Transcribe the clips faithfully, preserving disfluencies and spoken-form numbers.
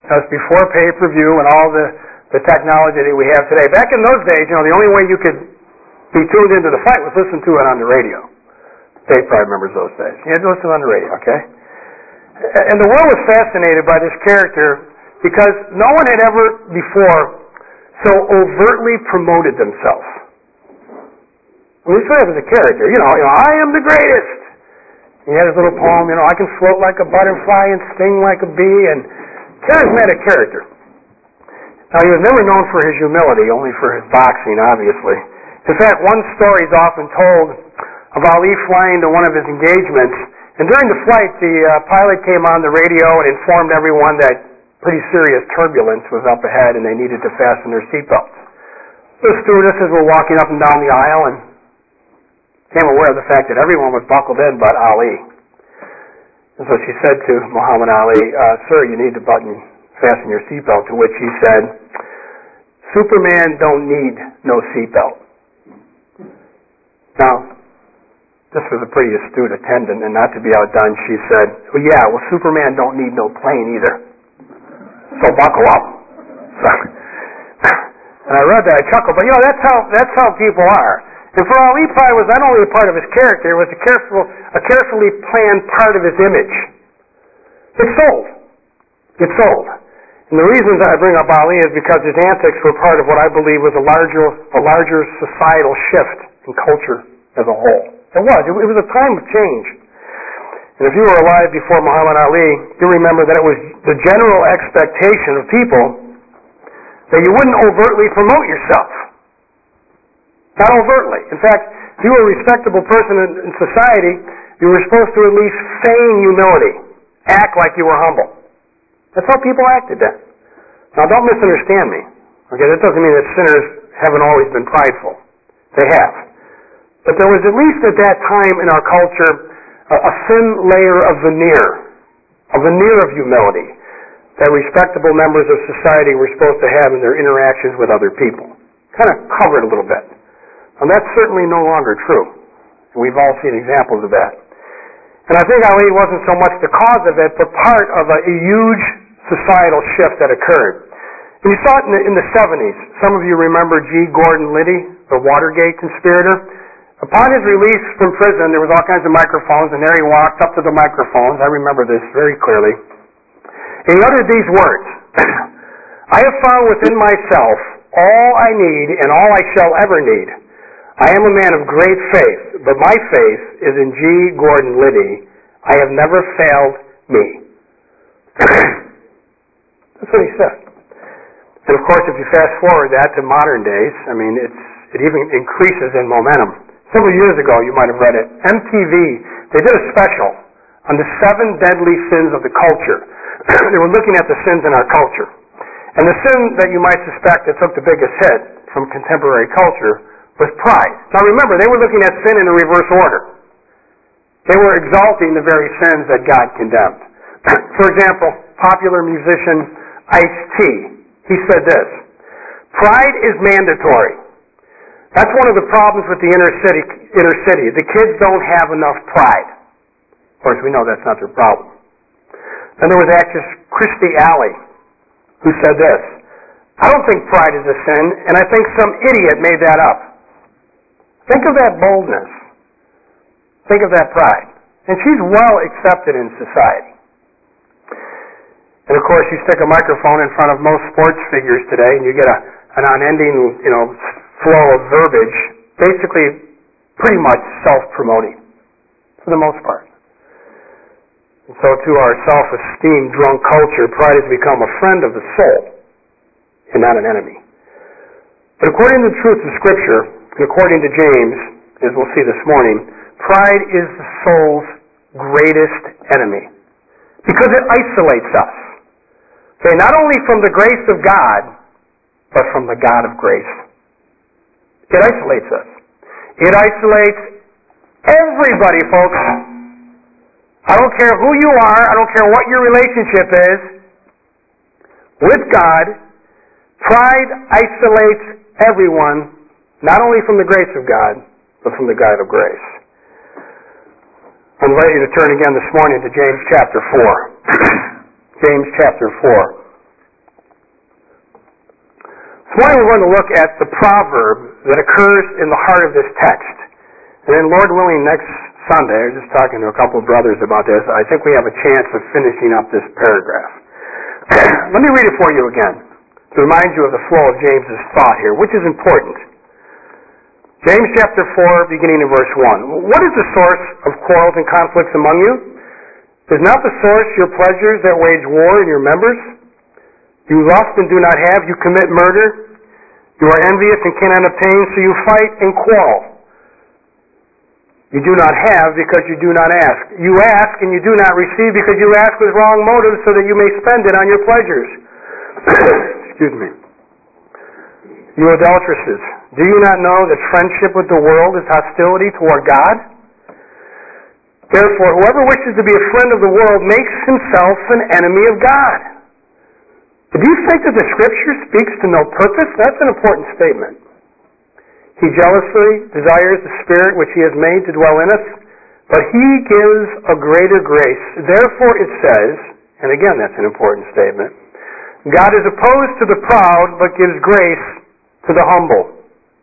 That was before pay-per-view and all the, the technology that we have today. Back in those days, you know, the only way you could be tuned into the fight was listen to it on the radio. Dave probably remembers those days. You had to listen on the radio, okay? And the world was fascinated by this character because no one had ever before so overtly promoted themselves. Well, he said it was a character. You know, you know, I am the greatest. He had his little poem, you know, I can float like a butterfly and sting like a bee, and charismatic character. Now, he was never known for his humility, only for his boxing, obviously. In fact, one story is often told of Ali flying to one of his engagements, and during the flight, the uh, pilot came on the radio and informed everyone that pretty serious turbulence was up ahead and they needed to fasten their seatbelts. The stewardesses were walking up and down the aisle and became aware of the fact that everyone was buckled in but Ali. And so she said to Muhammad Ali, uh, sir, you need to button, fasten your seatbelt, to which he said, Superman don't need no seatbelt. Now, this was a pretty astute attendant, and not to be outdone, she said, well, yeah, well, Superman don't need no plane either. So buckle up. So, and I read that, I chuckled, but you know, that's how, that's how people are. And for Ali, pride was not only a part of his character, it was a, careful, a carefully planned part of his image. It sold. It sold. And the reason that I bring up Ali is because his antics were part of what I believe was a larger, a larger societal shift in culture as a whole. It was. It was a time of change. And if you were alive before Muhammad Ali, you remember that it was the general expectation of people that you wouldn't overtly promote yourself. Not overtly. In fact, if you were a respectable person in, in society, you were supposed to at least feign humility. Act like you were humble. That's how people acted then. Now, don't misunderstand me. Okay, that doesn't mean that sinners haven't always been prideful. They have. But there was at least at that time in our culture a, a thin layer of veneer, a veneer of humility that respectable members of society were supposed to have in their interactions with other people. Kind of covered a little bit. And that's certainly no longer true. We've all seen examples of that. And I think Ali wasn't so much the cause of it, but part of a, a huge societal shift that occurred. And you saw it in the, in the seventies. Some of you remember G. Gordon Liddy, the Watergate conspirator. Upon his release from prison, there was all kinds of microphones, and there he walked up to the microphones. I remember this very clearly. And he uttered these words, I have found within myself all I need and all I shall ever need. I am a man of great faith, but my faith is in G. Gordon Liddy. I have never failed me. That's what he said. And of course, if you fast forward that to modern days, I mean, it's, it even increases in momentum. Several years ago, you might have read it, M T V, they did a special on the seven deadly sins of the culture. They were looking at the sins in our culture. And the sin that you might suspect that took the biggest hit from contemporary culture was pride. Now remember, they were looking at sin in a reverse order. They were exalting the very sins that God condemned. For example, popular musician Ice-T, he said this, pride is mandatory. That's one of the problems with the inner city. Inner city. The kids don't have enough pride. Of course, we know that's not their problem. Then there was actress Kirstie Alley, who said this, I don't think pride is a sin, and I think some idiot made that up. Think of that boldness. Think of that pride. And she's well accepted in society. And of course, you stick a microphone in front of most sports figures today, and you get a, an unending, you know, flow of verbiage, basically pretty much self-promoting, for the most part. And so to our self-esteem drunk culture, pride has become a friend of the soul, and not an enemy. But according to the truth of Scripture, and according to James, as we'll see this morning, pride is the soul's greatest enemy. Because it isolates us. Okay, not only from the grace of God, but from the God of grace. It isolates us. It isolates everybody, folks. I don't care who you are. I don't care what your relationship is. With God, pride isolates everyone, not only from the grace of God, but from the God of grace. I invite you to turn again this morning to James chapter four. James chapter four. morning we're going to look at the proverb that occurs in the heart of this text. And then, Lord willing, next Sunday, I was just talking to a couple of brothers about this, I think we have a chance of finishing up this paragraph. Let me read it for you again to remind you of the flow of James's thought here, which is important. James chapter four, beginning in verse one. What is the source of quarrels and conflicts among you? Is not the source your pleasures that wage war in your members? You lust and do not have, you commit murder. You are envious and cannot obtain, so you fight and quarrel. You do not have because you do not ask. You ask and you do not receive because you ask with wrong motives so that you may spend it on your pleasures. Excuse me. You adulteresses, do you not know that friendship with the world is hostility toward God? Therefore, whoever wishes to be a friend of the world makes himself an enemy of God. Do you think that the Scripture speaks to no purpose? That's an important statement. He jealously desires the Spirit which He has made to dwell in us, but He gives a greater grace. Therefore it says, and again that's an important statement, God is opposed to the proud, but gives grace to the humble.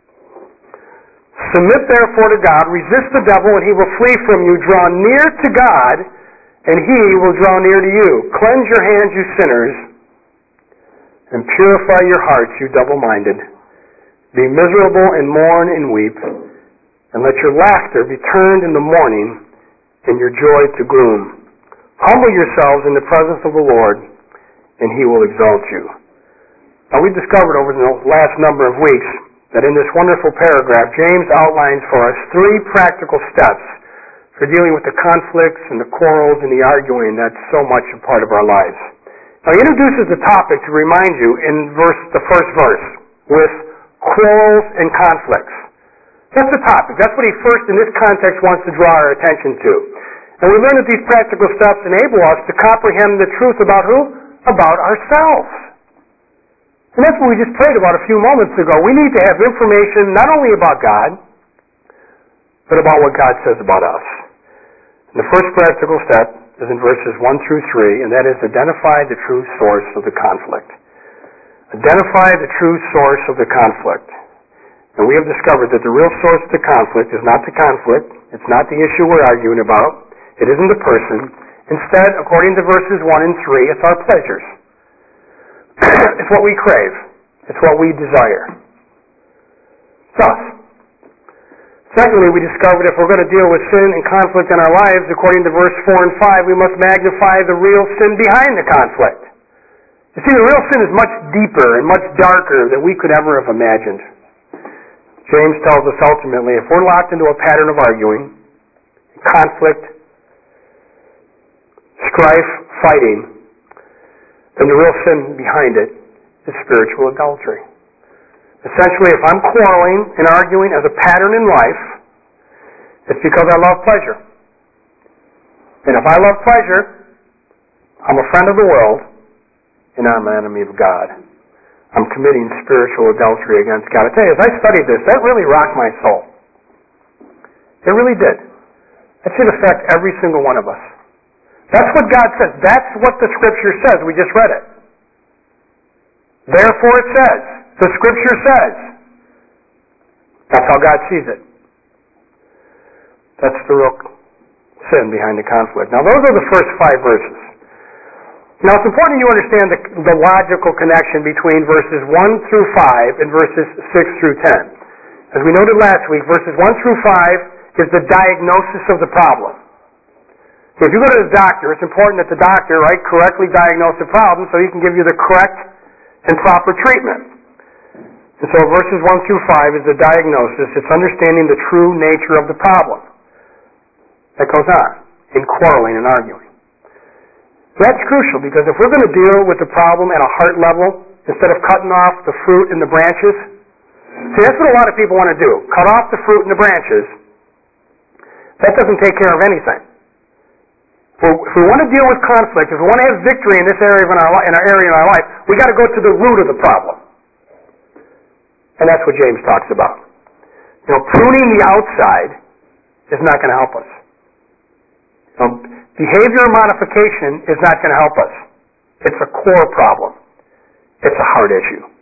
Submit therefore to God, resist the devil, and he will flee from you. Draw near to God, and He will draw near to you. Cleanse your hands, you sinners, and purify your hearts, you double-minded. Be miserable and mourn and weep, and let your laughter be turned in the morning and your joy to gloom. Humble yourselves in the presence of the Lord, and He will exalt you. Now, we discovered over the last number of weeks that in this wonderful paragraph, James outlines for us three practical steps for dealing with the conflicts and the quarrels and the arguing that's so much a part of our lives. Now, he introduces the topic to remind you in verse, the first verse with quarrels and conflicts. That's the topic. That's what he first, in this context, wants to draw our attention to. And we learn that these practical steps enable us to comprehend the truth about who? About ourselves. And that's what we just prayed about a few moments ago. We need to have information not only about God, but about what God says about us. And the first practical step is in verses one through three, and that is identify the true source of the conflict. Identify the true source of the conflict. And we have discovered that the real source of the conflict is not the conflict. It's not the issue we're arguing about. It isn't the person. Instead, according to verses one and three, it's our pleasures. It's what we crave. It's what we desire. It's us. Secondly, we discovered if we're going to deal with sin and conflict in our lives, according to verse four and five, we must magnify the real sin behind the conflict. You see, the real sin is much deeper and much darker than we could ever have imagined. James tells us ultimately, if we're locked into a pattern of arguing, conflict, strife, fighting, then the real sin behind it is spiritual adultery. Essentially, if I'm quarreling and arguing as a pattern in life, it's because I love pleasure. And if I love pleasure, I'm a friend of the world, and I'm an enemy of God. I'm committing spiritual adultery against God. I tell you, as I studied this, that really rocked my soul. It really did. That should affect every single one of us. That's what God says. That's what the Scripture says. We just read it. Therefore it says. The Scripture says. That's how God sees it. That's the real sin behind the conflict. Now, those are the first five verses. Now, it's important you understand the, the logical connection between verses one through five and verses six through ten. As we noted last week, verses one through five is the diagnosis of the problem. So if you go to the doctor, it's important that the doctor, right, correctly diagnose the problem so he can give you the correct and proper treatment. And so verses one through five is the diagnosis. It's understanding the true nature of the problem that goes on in quarreling and arguing. That's crucial because if we're going to deal with the problem at a heart level, instead of cutting off the fruit and the branches, see, that's what a lot of people want to do. Cut off the fruit and the branches. That doesn't take care of anything. If we want to deal with conflict, if we want to have victory in this area of our, in our area in our life, we got to go to the root of the problem. And that's what James talks about. You know, pruning the outside is not going to help us. You know, behavior modification is not going to help us. It's a core problem. It's a heart issue.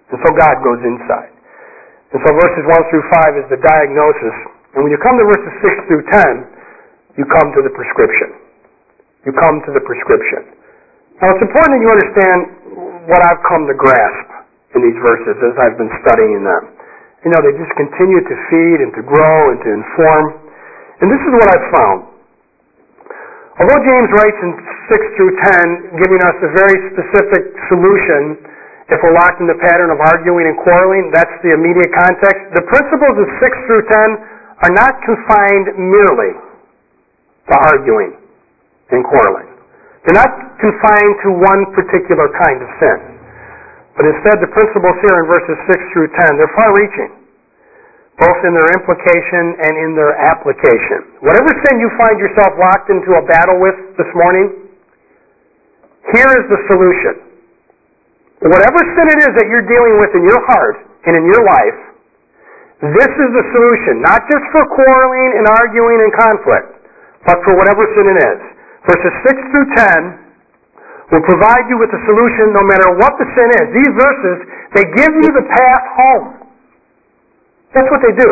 And so God goes inside. And so verses one through five is the diagnosis. And when you come to verses six through ten, you come to the prescription. You come to the prescription. Now it's important that you understand what I've come to grasp in these verses as I've been studying them. You know, they just continue to feed and to grow and to inform. And this is what I've found. Although James writes in six through ten, giving us a very specific solution if we're locked in the pattern of arguing and quarreling, that's the immediate context. The principles of six through ten are not confined merely to arguing and quarreling. They're not confined to one particular kind of sin. But instead, the principles here in verses six through ten, they're far-reaching, both in their implication and in their application. Whatever sin you find yourself locked into a battle with this morning, here is the solution. Whatever sin it is that you're dealing with in your heart and in your life, this is the solution, not just for quarreling and arguing and conflict, but for whatever sin it is. Verses six through ten will provide you with a solution no matter what the sin is. These verses, they give you the path home. That's what they do.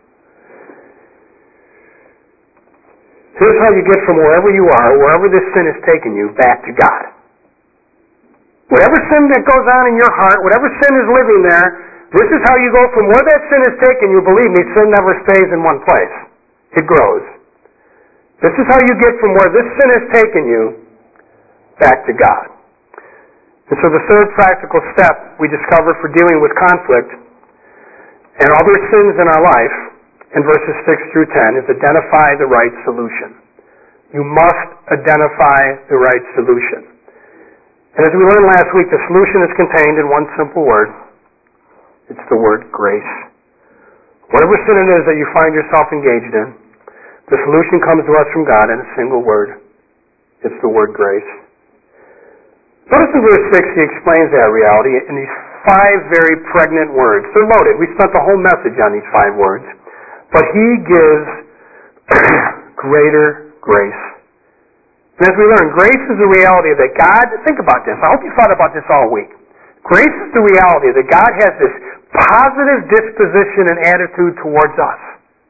Here's how you get from wherever you are, wherever this sin has taken you, back to God. Whatever sin that goes on in your heart, whatever sin is living there, this is how you go from where that sin has taken you. Believe me, sin never stays in one place. It grows. This is how you get from where this sin has taken you back to God. And so the third practical step we discover for dealing with conflict and other sins in our life in verses six through ten is identify the right solution. You must identify the right solution. And as we learned last week, the solution is contained in one simple word. It's the word grace. Whatever sin it is that you find yourself engaged in, the solution comes to us from God in a single word. It's the word grace. Notice in verse six, he explains that reality in these five very pregnant words. They're loaded. We spent the whole message on these five words. But he gives greater grace. And as we learn, grace is the reality that God, think about this. I hope you thought about this all week. Grace is the reality that God has this positive disposition and attitude towards us.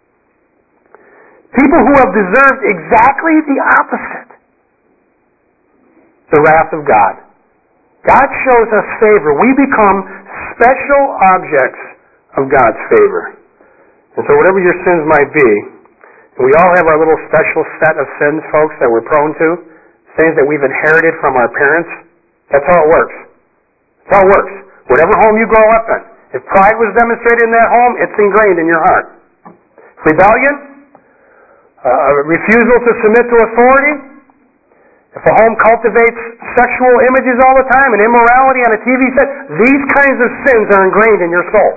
People who have deserved exactly the opposite. The wrath of God. God shows us favor. We become special objects of God's favor. And so whatever your sins might be, and we all have our little special set of sins, folks, that we're prone to, things that we've inherited from our parents. That's how it works. That's how it works. Whatever home you grow up in, if pride was demonstrated in that home, it's ingrained in your heart. Rebellion, uh, refusal to submit to authority, if a home cultivates sexual images all the time and immorality on a T V set, these kinds of sins are ingrained in your soul.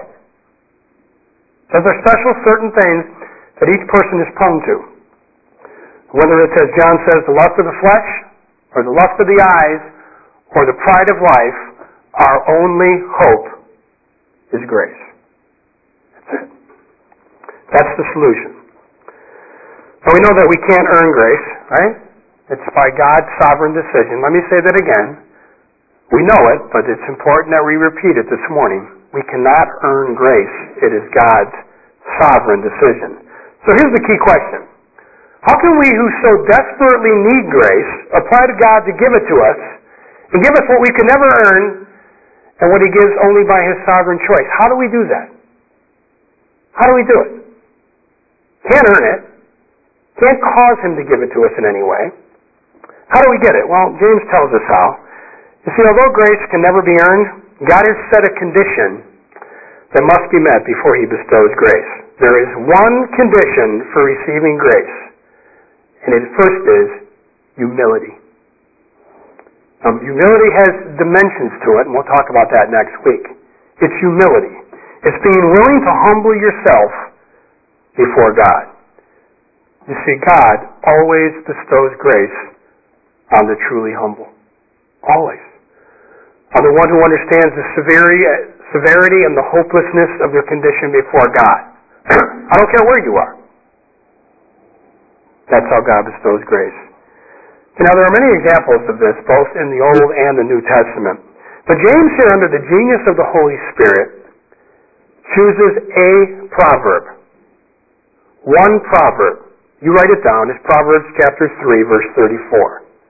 Those are special certain things that each person is prone to. Whether it's, as John says, the lust of the flesh, or the lust of the eyes, or the pride of life, our only hope is grace. That's it. That's the solution. Now we know that we can't earn grace, right? It's by God's sovereign decision. Let me say that again. We know it, but it's important that we repeat it this morning. We cannot earn grace. It is God's sovereign decision. So here's the key question. How can we who so desperately need grace apply to God to give it to us and give us what we can never earn and what He gives only by His sovereign choice? How do we do that? How do we do it? Can't earn it. Can't cause Him to give it to us in any way. How do we get it? Well, James tells us how. You see, although grace can never be earned, God has set a condition that must be met before He bestows grace. There is one condition for receiving grace, and it first is humility. Um, humility has dimensions to it, and we'll talk about that next week. It's humility. It's being willing to humble yourself before God. You see, God always bestows grace on the truly humble. Always. On the one who understands the severity, severity and the hopelessness of their condition before God. I don't care where you are. That's how God bestows grace. Now, there are many examples of this, both in the Old and the New Testament. But James here, under the genius of the Holy Spirit, chooses a proverb. One proverb. You write it down. It's Proverbs chapter three, verse thirty-four.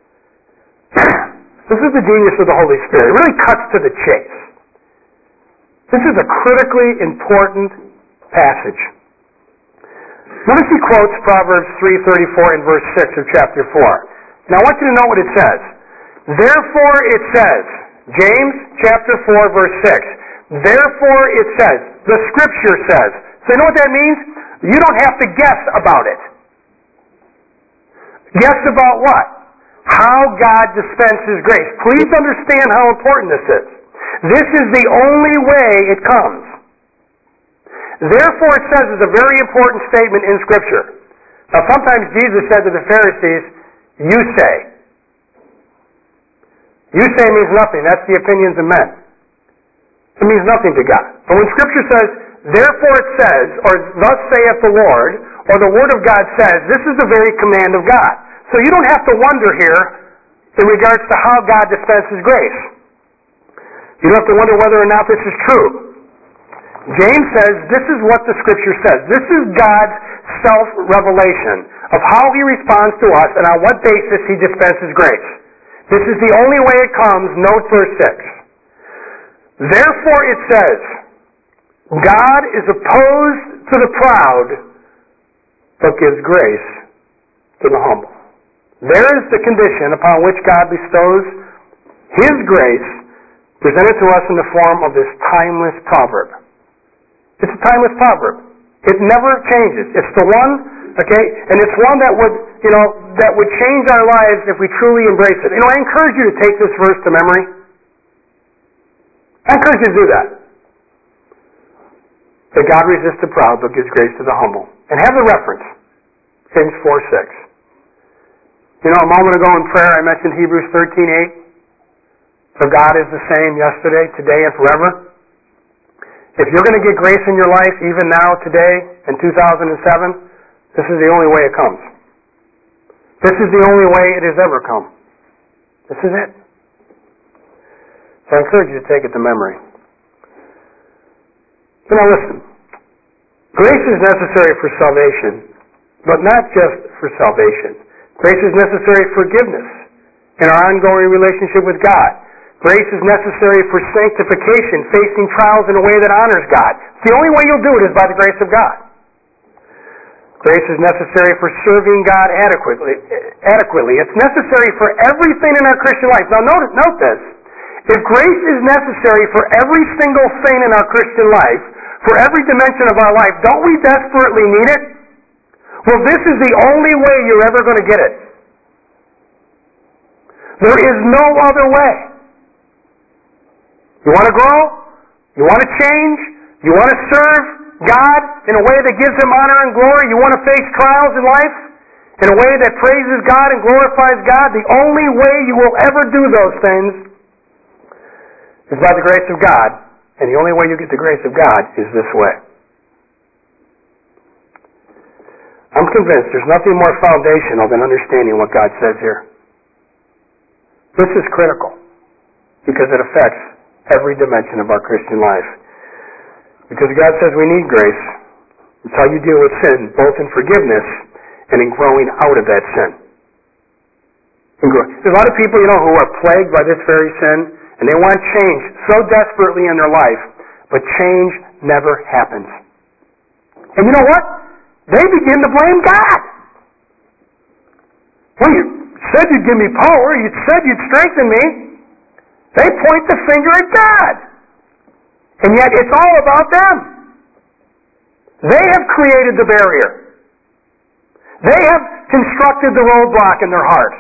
This is the genius of the Holy Spirit. It really cuts to the chase. This is a critically important passage. Notice he quotes Proverbs three thirty-four in verse six of chapter four. Now I want you to know what it says. Therefore it says, James chapter four, verse six. Therefore it says, the Scripture says. So you know what that means? You don't have to guess about it. Guess about what? How God dispenses grace. Please understand how important this is. This is the only way it comes. Therefore it says is a very important statement in Scripture. Now sometimes Jesus said to the Pharisees, you say. You say means nothing. That's the opinions of men. It means nothing to God. But when Scripture says, therefore it says, or thus saith the Lord, or the Word of God says, this is the very command of God. So you don't have to wonder here in regards to how God dispenses grace. You don't have to wonder whether or not this is true. James says this is what the Scripture says. This is God's self-revelation of how He responds to us and on what basis He dispenses grace. This is the only way it comes. Note verse six. Therefore it says, God is opposed to the proud, but gives grace to the humble. There is the condition upon which God bestows His grace, presented to us in the form of this timeless proverb. It's a timeless proverb. It never changes. It's the one, okay, and it's one that would, you know, that would change our lives if we truly embrace it. You know, I encourage you to take this verse to memory. I encourage you to do that. That God resists the proud, but gives grace to the humble. And have the reference. James four six. You know, a moment ago in prayer I mentioned Hebrews thirteen eight. For God is the same yesterday, today, and forever. If you're going to get grace in your life, even now, today, in two thousand seven, this is the only way it comes. This is the only way it has ever come. This is it. So I encourage you to take it to memory. So now listen. Grace is necessary for salvation, but not just for salvation. Grace is necessary for forgiveness in our ongoing relationship with God. Grace is necessary for sanctification, facing trials in a way that honors God. The only way you'll do it is by the grace of God. Grace is necessary for serving God adequately. adequately. It's necessary for everything in our Christian life. Now note, note this. If grace is necessary for every single thing in our Christian life, for every dimension of our life, don't we desperately need it? Well, this is the only way you're ever going to get it. There is no other way. You want to grow? You want to change? You want to serve God in a way that gives Him honor and glory? You want to face trials in life in a way that praises God and glorifies God? The only way you will ever do those things is by the grace of God. And the only way you get the grace of God is this way. I'm convinced there's nothing more foundational than understanding what God says here. This is critical because it affects every dimension of our Christian life. Because God says we need grace. It's how you deal with sin, both in forgiveness and in growing out of that sin. There's a lot of people, you know, who are plagued by this very sin, and they want change so desperately in their life, but change never happens. And you know what? They begin to blame God. Well, you said you'd give me power. You said you'd strengthen me. They point the finger at God. And yet it's all about them. They have created the barrier. They have constructed the roadblock in their heart.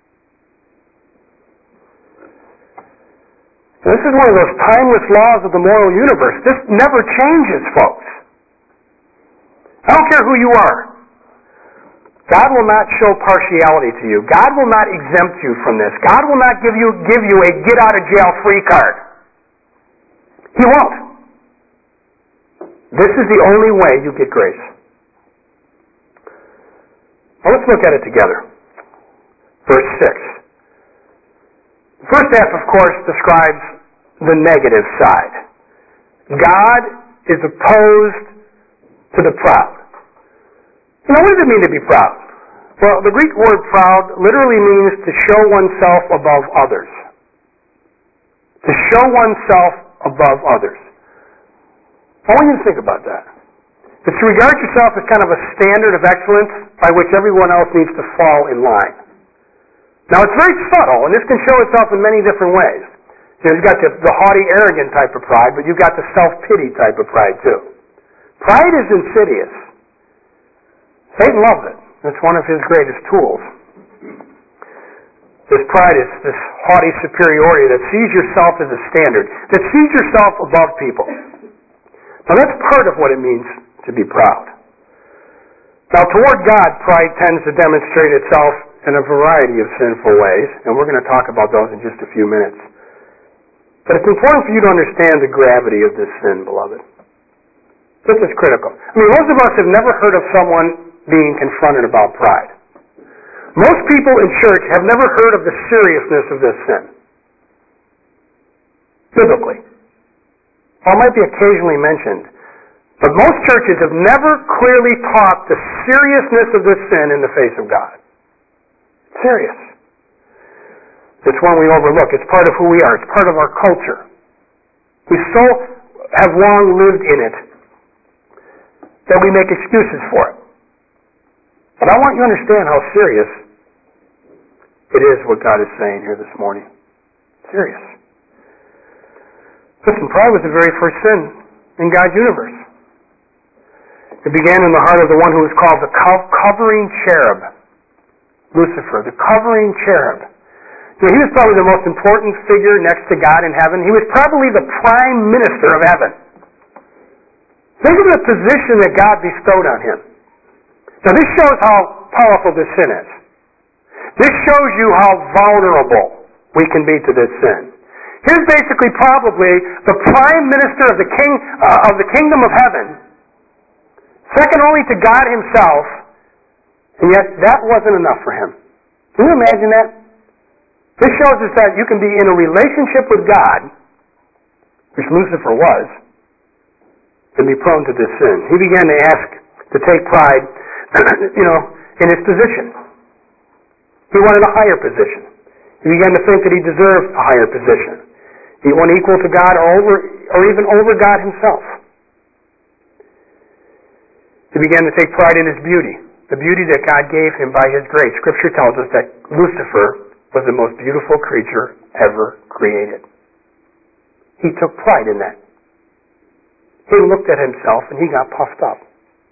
And this is one of those timeless laws of the moral universe. This never changes, folks. I don't care who you are. God will not show partiality to you. God will not exempt you from this. God will not give you give you a get-out-of-jail-free card. He won't. This is the only way you get grace. Well, let's look at it together. Verse six. The first half, of course, describes the negative side. God is opposed to the proud. You know, what does it mean to be proud? Well, the Greek word proud literally means to show oneself above others. To show oneself above others. I want you to think about that. It's to regard yourself as kind of a standard of excellence by which everyone else needs to fall in line. Now, it's very subtle, and this can show itself in many different ways. You know, you've got the, the haughty, arrogant type of pride, but you've got the self-pity type of pride, too. Pride is insidious. Satan loves it. It's one of his greatest tools. This pride is this haughty superiority that sees yourself as a standard, that sees yourself above people. Now, that's part of what it means to be proud. Now, toward God, pride tends to demonstrate itself in a variety of sinful ways, and we're going to talk about those in just a few minutes. But it's important for you to understand the gravity of this sin, beloved. This is critical. I mean, most of us have never heard of someone being confronted about pride. Most people in church have never heard of the seriousness of this sin. Biblically. Well, it might be occasionally mentioned, but most churches have never clearly taught the seriousness of this sin in the face of God. It's serious. It's one we overlook. It's part of who we are. It's part of our culture. We so have long lived in it that we make excuses for it. But I want you to understand how serious it is what God is saying here this morning. Serious. Listen, pride was the very first sin in God's universe. It began in the heart of the one who was called the covering cherub, Lucifer, the covering cherub. You know, he was probably the most important figure next to God in heaven. He was probably the prime minister of heaven. Think of the position that God bestowed on him. Now, this shows how powerful this sin is. This shows you how vulnerable we can be to this sin. Here's basically probably the prime minister of the king uh, of the kingdom of heaven, second only to God himself, and yet that wasn't enough for him. Can you imagine that? This shows us that you can be in a relationship with God, which Lucifer was, and be prone to this sin. He began to ask, to take pride, you know, in his position. He wanted a higher position. He began to think that he deserved a higher position. He wanted equal to God or over, or even over God himself. He began to take pride in his beauty, the beauty that God gave him by his grace. Scripture tells us that Lucifer was the most beautiful creature ever created. He took pride in that. He looked at himself and he got puffed up.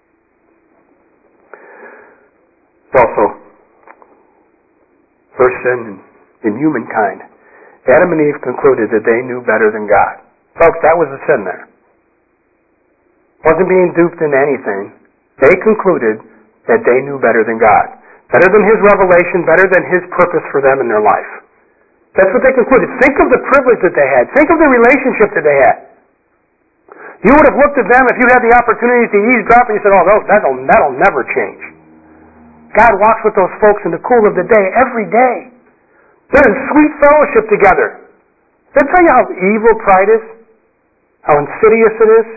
Also, first sin in, in humankind. Adam and Eve concluded that they knew better than God. Folks, that was the sin there. Wasn't being duped into anything. They concluded that they knew better than God. Better than his revelation, better than his purpose for them in their life. That's what they concluded. Think of the privilege that they had. Think of the relationship that they had. You would have looked at them if you had the opportunity to eavesdrop and you said, oh, that'll, that'll never change. God walks with those folks in the cool of the day every day. They're in sweet fellowship together. Does that tell you how evil pride is? How insidious it is?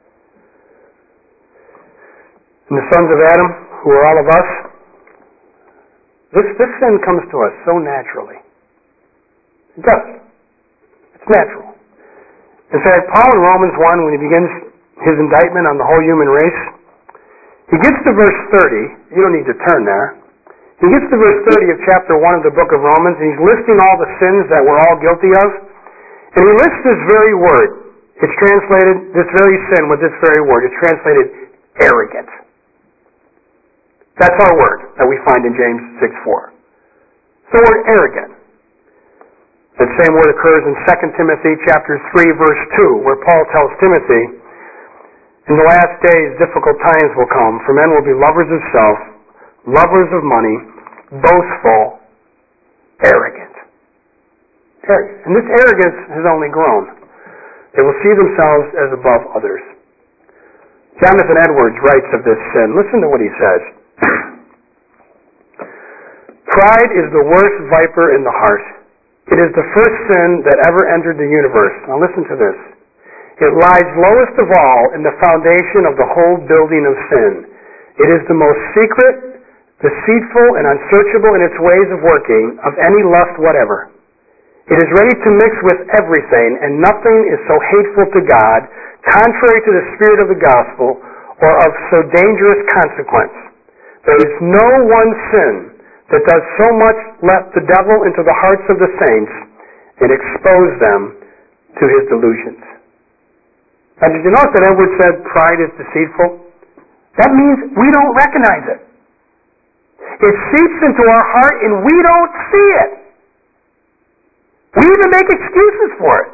And the sons of Adam, who are all of us, This, this sin comes to us so naturally. It does. It's natural. In fact, Paul in Romans one, when he begins his indictment on the whole human race, he gets to verse thirty. You don't need to turn there. He gets to verse thirty of chapter one of the book of Romans, and he's listing all the sins that we're all guilty of. And he lists this very word. It's translated, this very sin with this very word. It's translated arrogant. That's our word that we find in James six four. The word arrogant. That same word occurs in Second Timothy chapter three, verse two, where Paul tells Timothy, in the last days difficult times will come, for men will be lovers of self, lovers of money, boastful, arrogant. Arrogant. And this arrogance has only grown. They will see themselves as above others. Jonathan Edwards writes of this sin. Listen to what he says. Pride is the worst viper in the heart. It is the first sin that ever entered the universe. Now listen to this. It lies lowest of all in the foundation of the whole building of sin. It is the most secret, deceitful, and unsearchable in its ways of working, of any lust whatever. It is ready to mix with everything, and nothing is so hateful to God, contrary to the spirit of the gospel, or of so dangerous consequence. There is no one sin that does so much let the devil into the hearts of the saints and expose them to his delusions. Now, did you notice that Edward said pride is deceitful? That means we don't recognize it. It seeps into our heart and we don't see it. We even make excuses for it.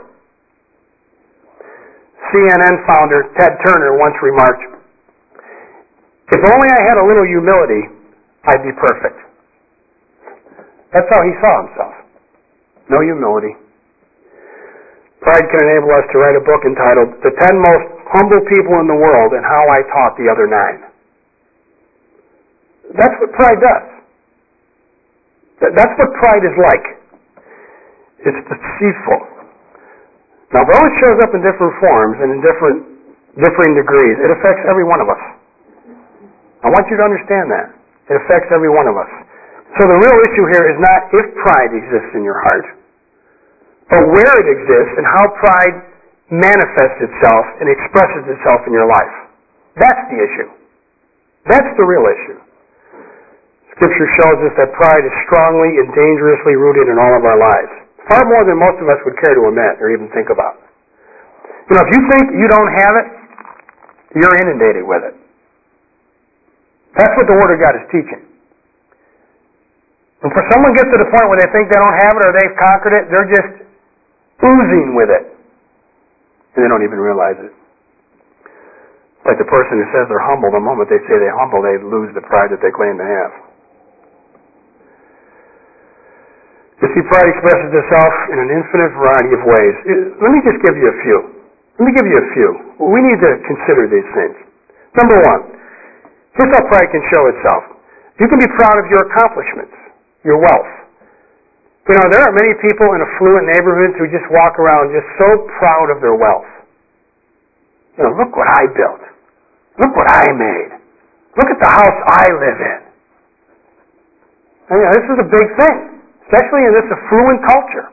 C N N founder Ted Turner once remarked, "If only I had a little humility, I'd be perfect." That's how he saw himself. No humility. Pride can enable us to write a book entitled The Ten Most Humble People in the World and How I Taught the Other Nine. That's what pride does. That's what pride is like. It's deceitful. Now, though it shows up in different forms and in different, differing degrees, it affects every one of us. I want you to understand that. It affects every one of us. So the real issue here is not if pride exists in your heart, but where it exists and how pride manifests itself and expresses itself in your life. That's the issue. That's the real issue. Scripture shows us that pride is strongly and dangerously rooted in all of our lives. Far more than most of us would care to admit or even think about. You know, if you think you don't have it, you're inundated with it. That's what the Word of God is teaching. And for someone gets to the point where they think they don't have it or they've conquered it, they're just oozing with it. And they don't even realize it. It's like the person who says they're humble, the moment they say they're humble, they lose the pride that they claim to have. You see, pride expresses itself in an infinite variety of ways. Let me just give you a few. Let me give you a few. We need to consider these things. Number one, here's how pride can show itself. You can be proud of your accomplishments, your wealth. You know, there are many people in affluent neighborhoods who just walk around just so proud of their wealth. You know, look what I built. Look what I made. Look at the house I live in. I mean, this is a big thing, especially in this affluent culture.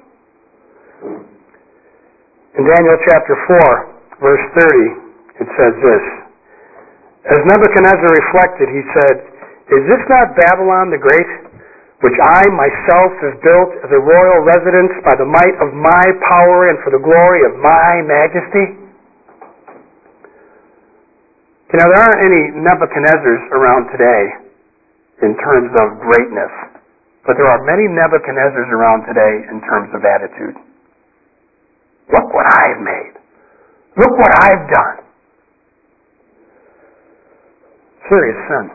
In Daniel chapter four, verse thirty, it says this, "As Nebuchadnezzar reflected, he said, 'Is this not Babylon the Great, which I myself have built as a royal residence by the might of my power and for the glory of my majesty?'" You know, there aren't any Nebuchadnezzars around today in terms of greatness, but there are many Nebuchadnezzars around today in terms of attitude. Look what I've made. Look what I've done. Serious sin.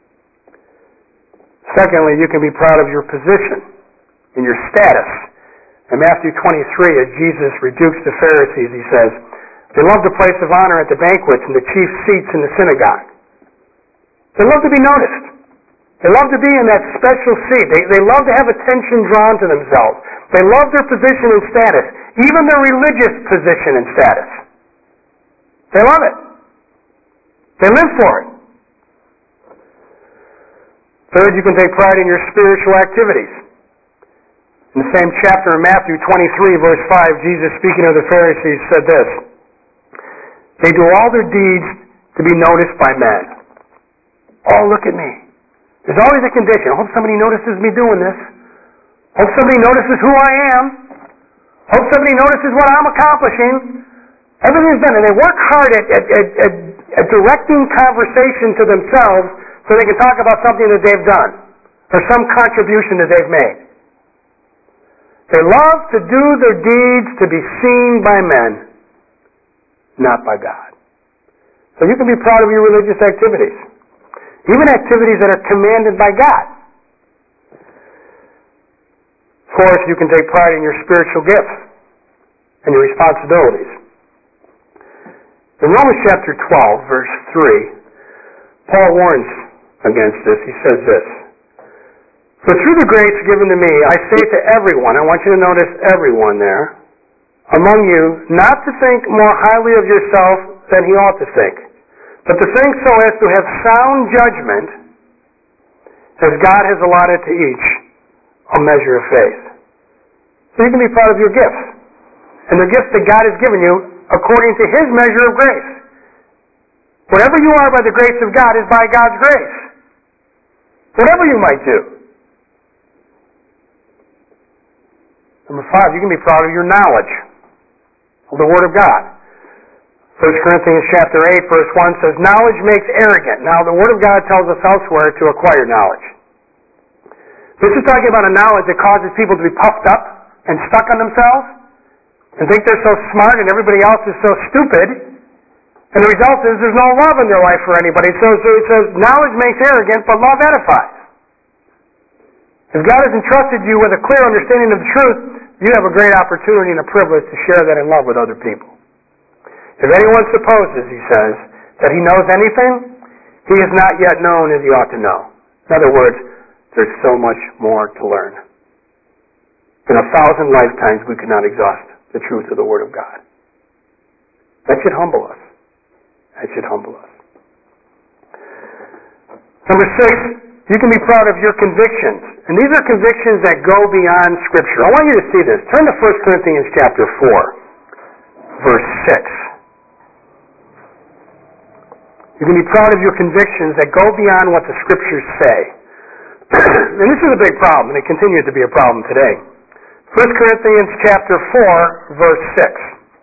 Secondly, you can be proud of your position and your status. In Matthew twenty-three, as Jesus rebukes the Pharisees, he says, "They love the place of honor at the banquets and the chief seats in the synagogue." They love to be noticed. They love to be in that special seat. They, they love to have attention drawn to themselves. They love their position and status, even their religious position and status. They love it. They live for it. Third, you can take pride in your spiritual activities. In the same chapter in Matthew twenty-three, verse five, Jesus, speaking of the Pharisees, said this, "They do all their deeds to be noticed by men." Oh, look at me. There's always a condition. I hope somebody notices me doing this. Hope somebody notices who I am. Hope somebody notices what I'm accomplishing. Everything's done. And they work hard at, at, at, at, at directing conversation to themselves so they can talk about something that they've done or some contribution that they've made. They love to do their deeds to be seen by men, not by God. So you can be proud of your religious activities, even activities that are commanded by God. Fourth, you can take pride in your spiritual gifts and your responsibilities. In Romans chapter twelve, verse three, Paul warns against this. He says this, So through the grace given to me, I say to everyone, I want you to notice everyone there, among you, not to think more highly of yourself than he ought to think, but to think so as to have sound judgment, as God has allotted to each a measure of faith. So you can be proud of your gifts, and the gifts that God has given you according to his measure of grace. Whatever you are by the grace of God is by God's grace. Whatever you might do. Number five, you can be proud of your knowledge of the Word of God. First Corinthians chapter eight, verse one says, knowledge makes arrogant. Now, the Word of God tells us elsewhere to acquire knowledge. This is talking about a knowledge that causes people to be puffed up and stuck on themselves and think they're so smart and everybody else is so stupid. And the result is there's no love in their life for anybody. So, so it says, knowledge makes arrogant, but love edifies. If God has entrusted you with a clear understanding of the truth, you have a great opportunity and a privilege to share that in love with other people. If anyone supposes, he says, that he knows anything, he is not yet known as he ought to know. In other words, there's so much more to learn. In a thousand lifetimes, we could not exhaust the truth of the Word of God. That should humble us. That should humble us. Number six, you can be proud of your convictions. And these are convictions that go beyond Scripture. I want you to see this. Turn to First Corinthians chapter four, verse six. You can be proud of your convictions that go beyond what the Scriptures say. And this is a big problem, and it continues to be a problem today. First Corinthians chapter four, verse six.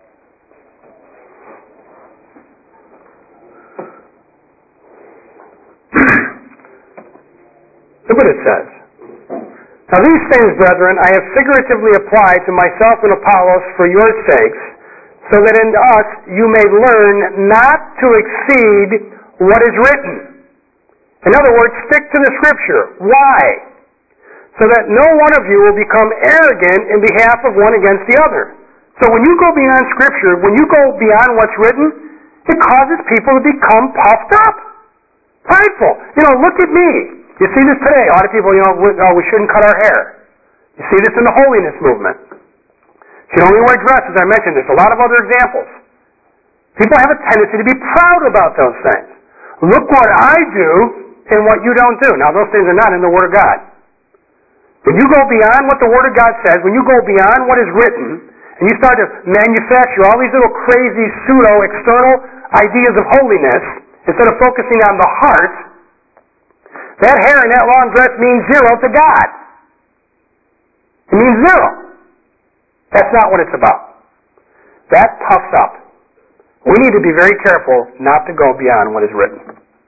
Look what it says. Now these things, brethren, I have figuratively applied to myself and Apollos for your sakes, so that in us you may learn not to exceed what is written. In other words, stick to the Scripture. Why? So that no one of you will become arrogant in behalf of one against the other. So when you go beyond Scripture, when you go beyond what's written, it causes people to become puffed up, prideful. You know, look at me. You see this today. A lot of people, you know, we, oh, we shouldn't cut our hair. You see this in the holiness movement. Should only wear dresses. I mentioned this. A lot of other examples. People have a tendency to be proud about those things. Look what I do and what you don't do. Now, those things are not in the Word of God. When you go beyond what the Word of God says, when you go beyond what is written, and you start to manufacture all these little crazy pseudo-external ideas of holiness, instead of focusing on the heart, that hair and that long dress means zero to God. It means zero. That's not what it's about. That puffs up. We need to be very careful not to go beyond what is written.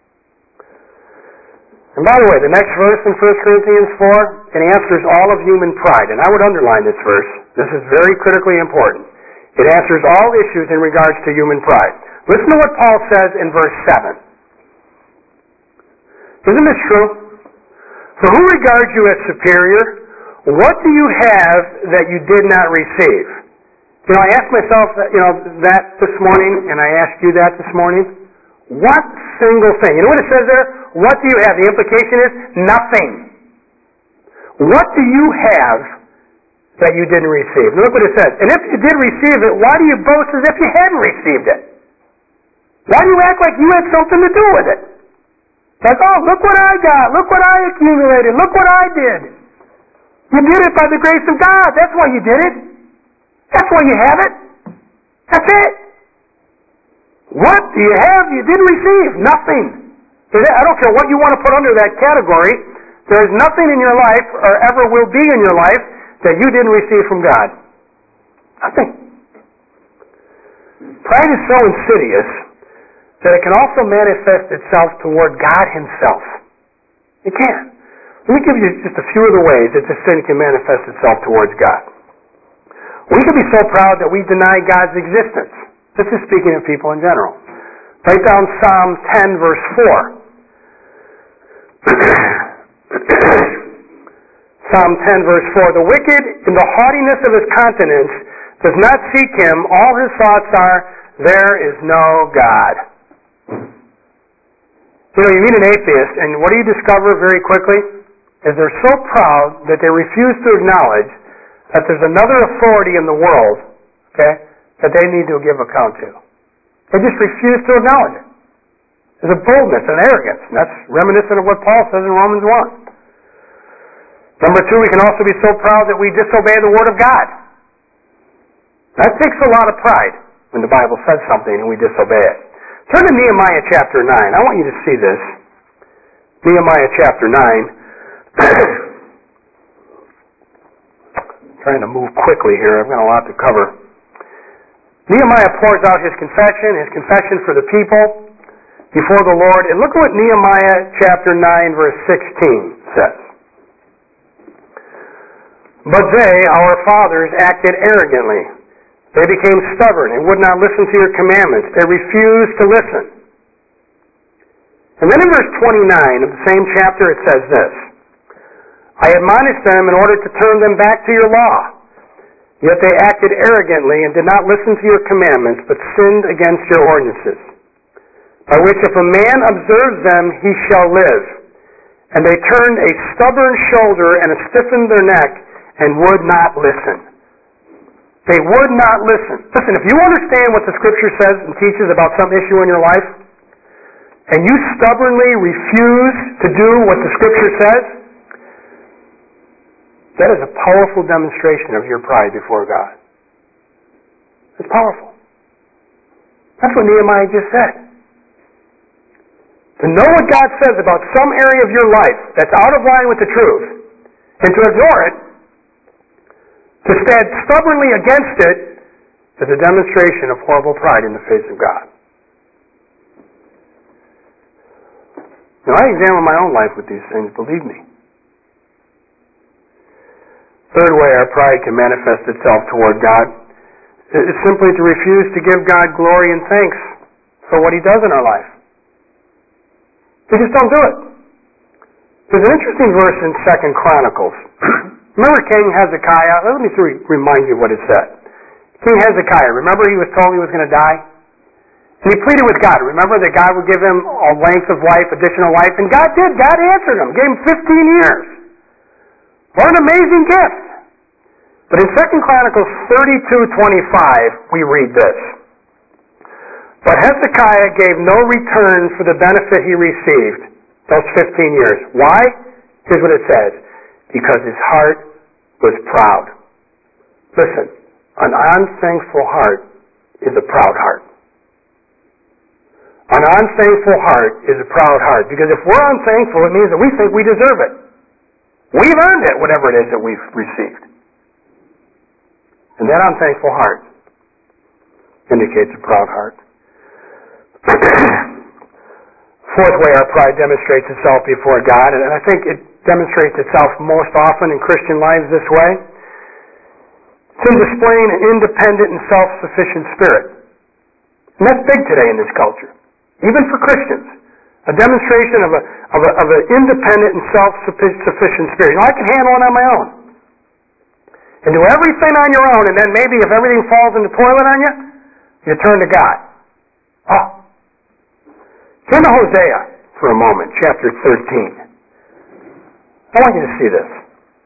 And by the way, the next verse in First Corinthians four, it answers all of human pride. And I would underline this verse. This is very critically important. It answers all issues in regards to human pride. Listen to what Paul says in verse seven. Isn't this true? For who regards you as superior? What do you have that you did not receive? You know, I asked myself that, you know, that this morning, and I asked you that this morning. What single thing? You know what it says there? What do you have? The implication is nothing. What do you have that you didn't receive? Now look what it says. And if you did receive it, why do you boast as if you hadn't received it? Why do you act like you had something to do with it? Like, oh, look what I got. Look what I accumulated. Look what I did. You did it by the grace of God. That's why you did it. That's why you have it. That's it. What do you have you didn't receive? Nothing. I don't care what you want to put under that category. There is nothing in your life, or ever will be in your life, that you didn't receive from God. Nothing. Pride is so insidious that it can also manifest itself toward God Himself. It can. Let me give you just a few of the ways that this sin can manifest itself towards God. We can be so proud that we deny God's existence. This is speaking of people in general. Write down Psalm ten, verse four. Psalm ten, verse four. The wicked, in the haughtiness of his countenance, does not seek Him. All his thoughts are, there is no God. You know, you meet an atheist, and what do you discover very quickly? is they're so proud that they refuse to acknowledge that there's another authority in the world, okay, that they need to give account to. They just refuse to acknowledge it. There's a boldness and arrogance, and that's reminiscent of what Paul says in Romans one. Number two, we can also be so proud that we disobey the Word of God. That takes a lot of pride when the Bible says something and we disobey it. Turn to Nehemiah chapter nine. I want you to see this. Nehemiah chapter nine. Trying to move quickly here. I've got a lot to cover. Nehemiah pours out his confession, his confession for the people before the Lord. And look what Nehemiah chapter nine verse sixteen says. But they, our fathers, acted arrogantly. They became stubborn and would not listen to your commandments. They refused to listen. And then in verse twenty-nine of the same chapter it says this. I admonished them in order to turn them back to your law. Yet they acted arrogantly and did not listen to your commandments, but sinned against your ordinances. By which if a man observes them, he shall live. And they turned a stubborn shoulder and stiffened their neck and would not listen. They would not listen. Listen, if you understand what the Scripture says and teaches about some issue in your life, and you stubbornly refuse to do what the Scripture says, that is a powerful demonstration of your pride before God. It's powerful. That's what Nehemiah just said. To know what God says about some area of your life that's out of line with the truth, and to ignore it, to stand stubbornly against it, is a demonstration of horrible pride in the face of God. Now, I examine my own life with these things, believe me. Third way our pride can manifest itself toward God is simply to refuse to give God glory and thanks for what He does in our life. We just don't do it. There's an interesting verse in Second Chronicles. Remember King Hezekiah? Let me remind you what it said. King Hezekiah, remember he was told he was going to die? And he pleaded with God. Remember that God would give him a length of life, additional life, and God did. God answered him. Gave him fifteen years. What an amazing gift. But in Second Chronicles thirty-two twenty-five, we read this. But Hezekiah gave no return for the benefit he received those fifteen years. Why? Here's what it says. Because his heart was proud. Listen, an unthankful heart is a proud heart. An unthankful heart is a proud heart. Because if we're unthankful, it means that we think we deserve it. We've earned it, whatever it is that we've received. And that unthankful heart indicates a proud heart. Fourth way our pride demonstrates itself before God, and I think it demonstrates itself most often in Christian lives this way. It's in displaying an independent and self-sufficient spirit. And that's big today in this culture, even for Christians. A demonstration of a of, a, of an independent and self-sufficient spirit. You know, I can handle it on my own. And do everything on your own, and then maybe if everything falls in the toilet on you, you turn to God. Oh. Turn to Hosea for a moment, chapter thirteen. I want you to see this.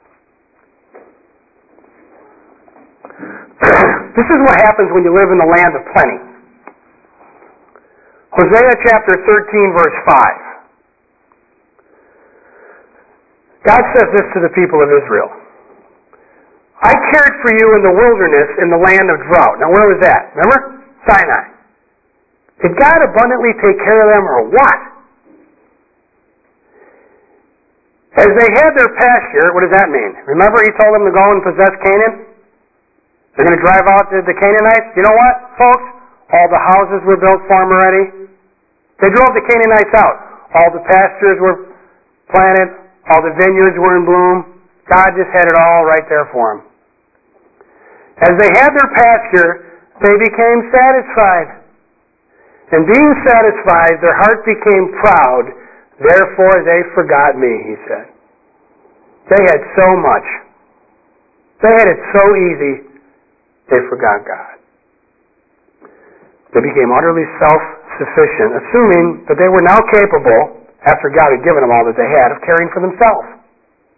This is what happens when you live in the land of plenty. Hosea chapter thirteen, verse five. God says this to the people of Israel. I cared for you in the wilderness in the land of drought. Now where was that? Remember? Sinai. Did God abundantly take care of them or what? As they had their pasture, what does that mean? Remember he told them to go and possess Canaan? They're going to drive out the, the Canaanites? You know what, folks? All the houses were built for them already. They drove the Canaanites out. All the pastures were planted. All the vineyards were in bloom. God just had it all right there for them. As they had their pasture, they became satisfied. And being satisfied, their heart became proud. Therefore they forgot me, he said. They had so much. They had it so easy, they forgot God. They became utterly self-sufficient, assuming that they were now capable, after God had given them all that they had, of caring for themselves.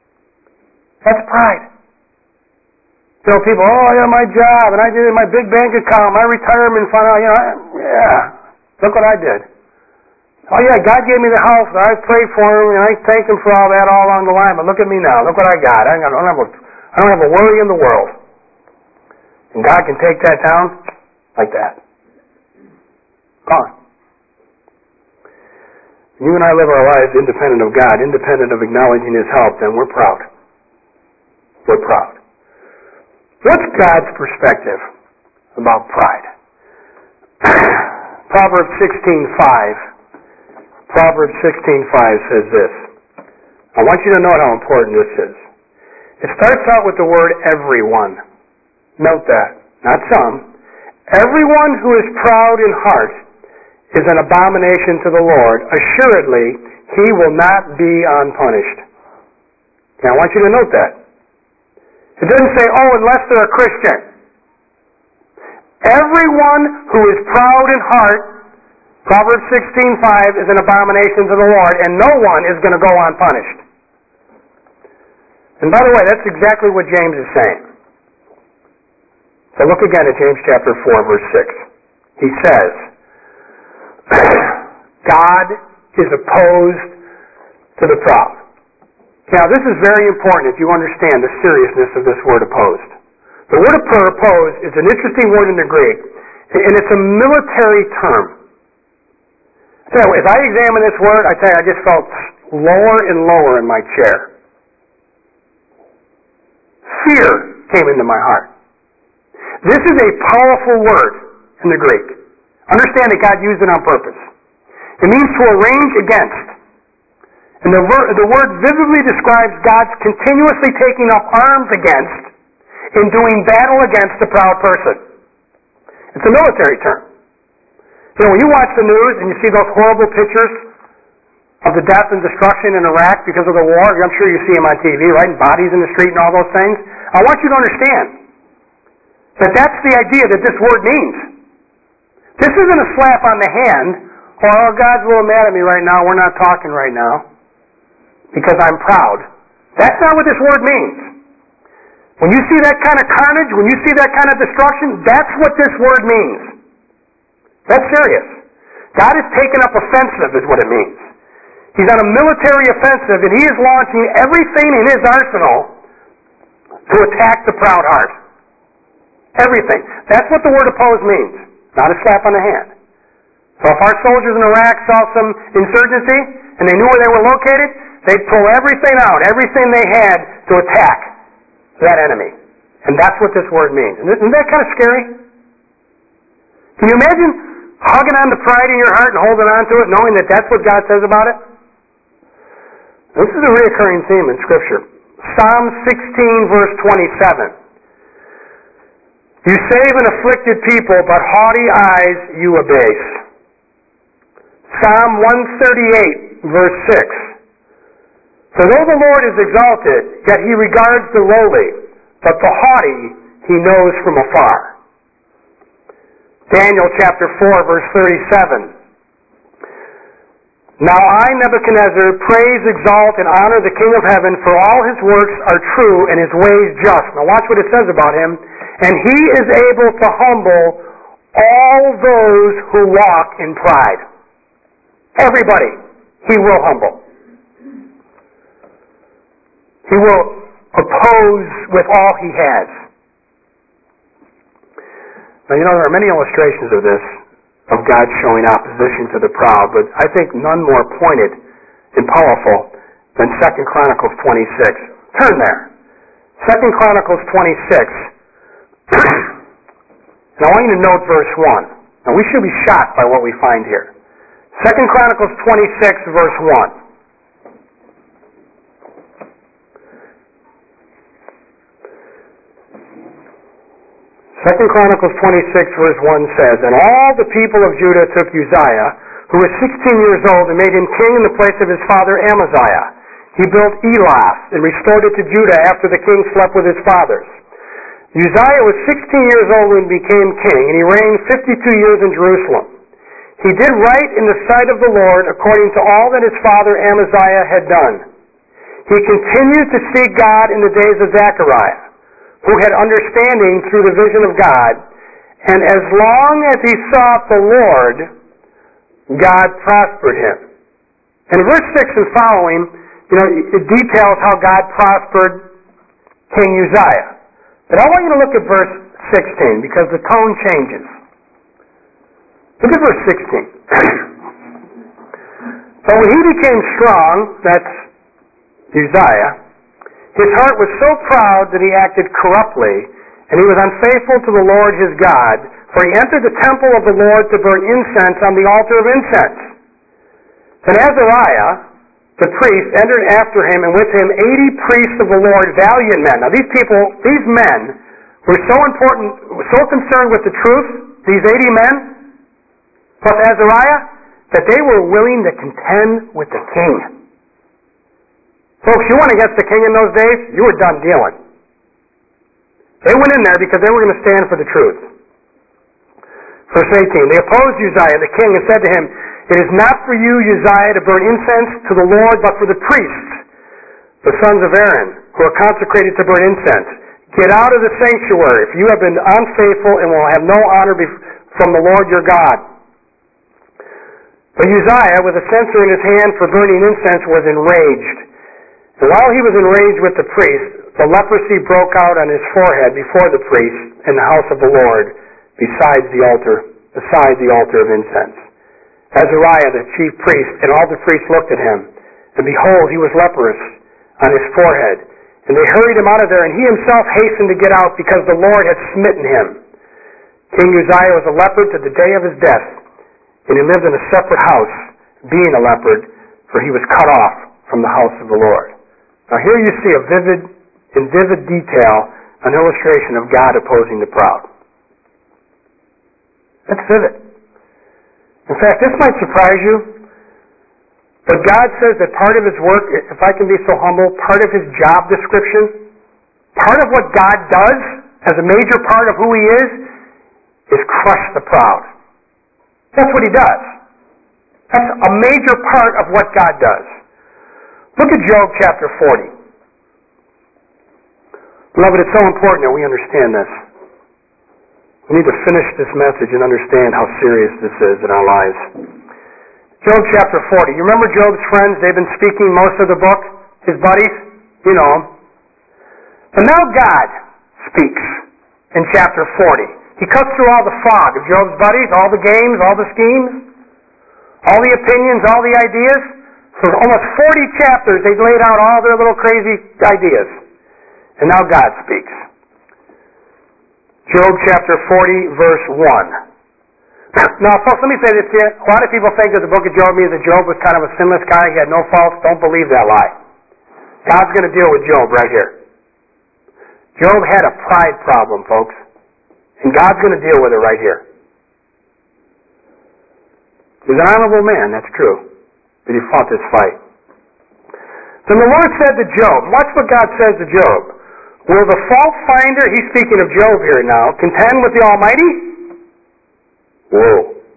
That's pride. You know, people, oh, I got my job, and I did my big bank account, my retirement fund, you know, I, yeah, look what I did. Oh, yeah, God gave me the house, and I prayed for him, and I thanked him for all that all along the line, but look at me now. Look what I got. I don't have a, I don't have a worry in the world. And God can take that down like that. Gone. You and I live our lives independent of God, independent of acknowledging His help, then we're proud. We're proud. What's God's perspective about pride? Proverbs sixteen five. Proverbs sixteen five says this. I want you to note how important this is. It starts out with the word everyone. Note that. Not some. Everyone who is proud in heart is an abomination to the Lord. Assuredly, he will not be unpunished. Now, I want you to note that. It doesn't say, oh, unless they're a Christian. Everyone who is proud in heart, Proverbs sixteen five, is an abomination to the Lord, and no one is going to go unpunished. And by the way, that's exactly what James is saying. So look again at James chapter four, verse six. He says, God is opposed to the proud. Now, this is very important if you understand the seriousness of this word opposed. The word opposed is an interesting word in the Greek, and it's a military term. So, as I examine this word, I tell you, I just felt lower and lower in my chair. Fear came into my heart. This is a powerful word in the Greek. Understand that God used it on purpose. It means to arrange against. And the, ver- the word vividly describes God's continuously taking up arms against and doing battle against the proud person. It's a military term. You know, when you watch the news and you see those horrible pictures of the death and destruction in Iraq because of the war, I'm sure you see them on T V, right? And bodies in the street and all those things. I want you to understand that that's the idea that this word means. This isn't a slap on the hand, or, oh, God's a little mad at me right now, we're not talking right now, because I'm proud. That's not what this word means. When you see that kind of carnage, when you see that kind of destruction, that's what this word means. That's serious. God is taking up offensive is what it means. He's on a military offensive, and He is launching everything in His arsenal to attack the proud heart. Everything. That's what the word opposed means. Not a slap on the hand. So if our soldiers in Iraq saw some insurgency, and they knew where they were located, they'd pull everything out, everything they had to attack that enemy. And that's what this word means. Isn't that kind of scary? Can you imagine hugging on the pride in your heart and holding on to it, knowing that that's what God says about it? This is a recurring theme in Scripture. Psalm sixteen, verse twenty-seven. You save an afflicted people, but haughty eyes you abase. Psalm one thirty-eight, verse six. For though the Lord is exalted, yet He regards the lowly, but the haughty He knows from afar. Daniel chapter four, verse thirty-seven. Now I, Nebuchadnezzar, praise, exalt, and honor the King of heaven, for all His works are true and His ways just. Now watch what it says about Him. And He is able to humble all those who walk in pride. Everybody, He will humble. He will oppose with all He has. Now, you know, there are many illustrations of this, of God showing opposition to the proud, but I think none more pointed and powerful than Second Chronicles twenty-six. Turn there. Second Chronicles twenty-six. And I want you to note verse one. Now, we should be shocked by what we find here. Second Chronicles twenty-six, verse one. Second Chronicles twenty-six, verse one says, And all the people of Judah took Uzziah, who was sixteen years old, and made him king in the place of his father Amaziah. He built Elath, and restored it to Judah after the king slept with his fathers. Uzziah was sixteen years old when he became king, and he reigned fifty-two years in Jerusalem. He did right in the sight of the Lord, according to all that his father Amaziah had done. He continued to seek God in the days of Zechariah, who had understanding through the vision of God, and as long as he sought the Lord, God prospered him. And verse six and following, you know, it details how God prospered King Uzziah. But I want you to look at verse sixteen, because the tone changes. Look at verse sixteen. But when he became strong, that's Uzziah, his heart was so proud that he acted corruptly, and he was unfaithful to the Lord his God, for he entered the temple of the Lord to burn incense on the altar of incense. Then Azariah, the priest, entered after him, and with him eighty priests of the Lord, valiant men. Now these people, these men, were so important, were so concerned with the truth, these eighty men, plus Azariah, that they were willing to contend with the king. Folks, you went against the king in those days, you were done dealing. They went in there because they were going to stand for the truth. Verse eighteen, they opposed Uzziah, the king, and said to him, "It is not for you, Uzziah, to burn incense to the Lord, but for the priests, the sons of Aaron, who are consecrated to burn incense. Get out of the sanctuary, for you have been unfaithful and will have no honor from the Lord your God." But Uzziah, with a censer in his hand for burning incense, was enraged. And while he was enraged with the priest, the leprosy broke out on his forehead before the priest in the house of the Lord, besides the altar, beside the altar of incense. Azariah, the chief priest, and all the priests looked at him, and behold, he was leprous on his forehead. And they hurried him out of there, and he himself hastened to get out, because the Lord had smitten him. King Uzziah was a leper to the day of his death, and he lived in a separate house, being a leper, for he was cut off from the house of the Lord. Now here you see a vivid, in vivid detail, an illustration of God opposing the proud. That's vivid. In fact, this might surprise you, but God says that part of his work, if I can be so humble, part of his job description, part of what God does as a major part of who he is, is crush the proud. That's what he does. That's a major part of what God does. Look at Job chapter forty. Beloved, it's so important that we understand this. We need to finish this message and understand how serious this is in our lives. Job chapter forty. You remember Job's friends? They've been speaking most of the book. His buddies? You know them. But now God speaks in chapter forty. He cuts through all the fog of Job's buddies, all the games, all the schemes, all the opinions, all the ideas. For almost forty chapters, they laid out all their little crazy ideas. And now God speaks. Job chapter forty, verse one. Now, folks, let me say this to you. A lot of people think that the book of Job means that Job was kind of a sinless guy. He had no faults. Don't believe that lie. God's going to deal with Job right here. Job had a pride problem, folks. And God's going to deal with it right here. He's an honorable man, that's true. But he fought this fight. Then the Lord said to Job, watch what God says to Job. Will the fault finder, he's speaking of Job here now, contend with the Almighty? Whoa.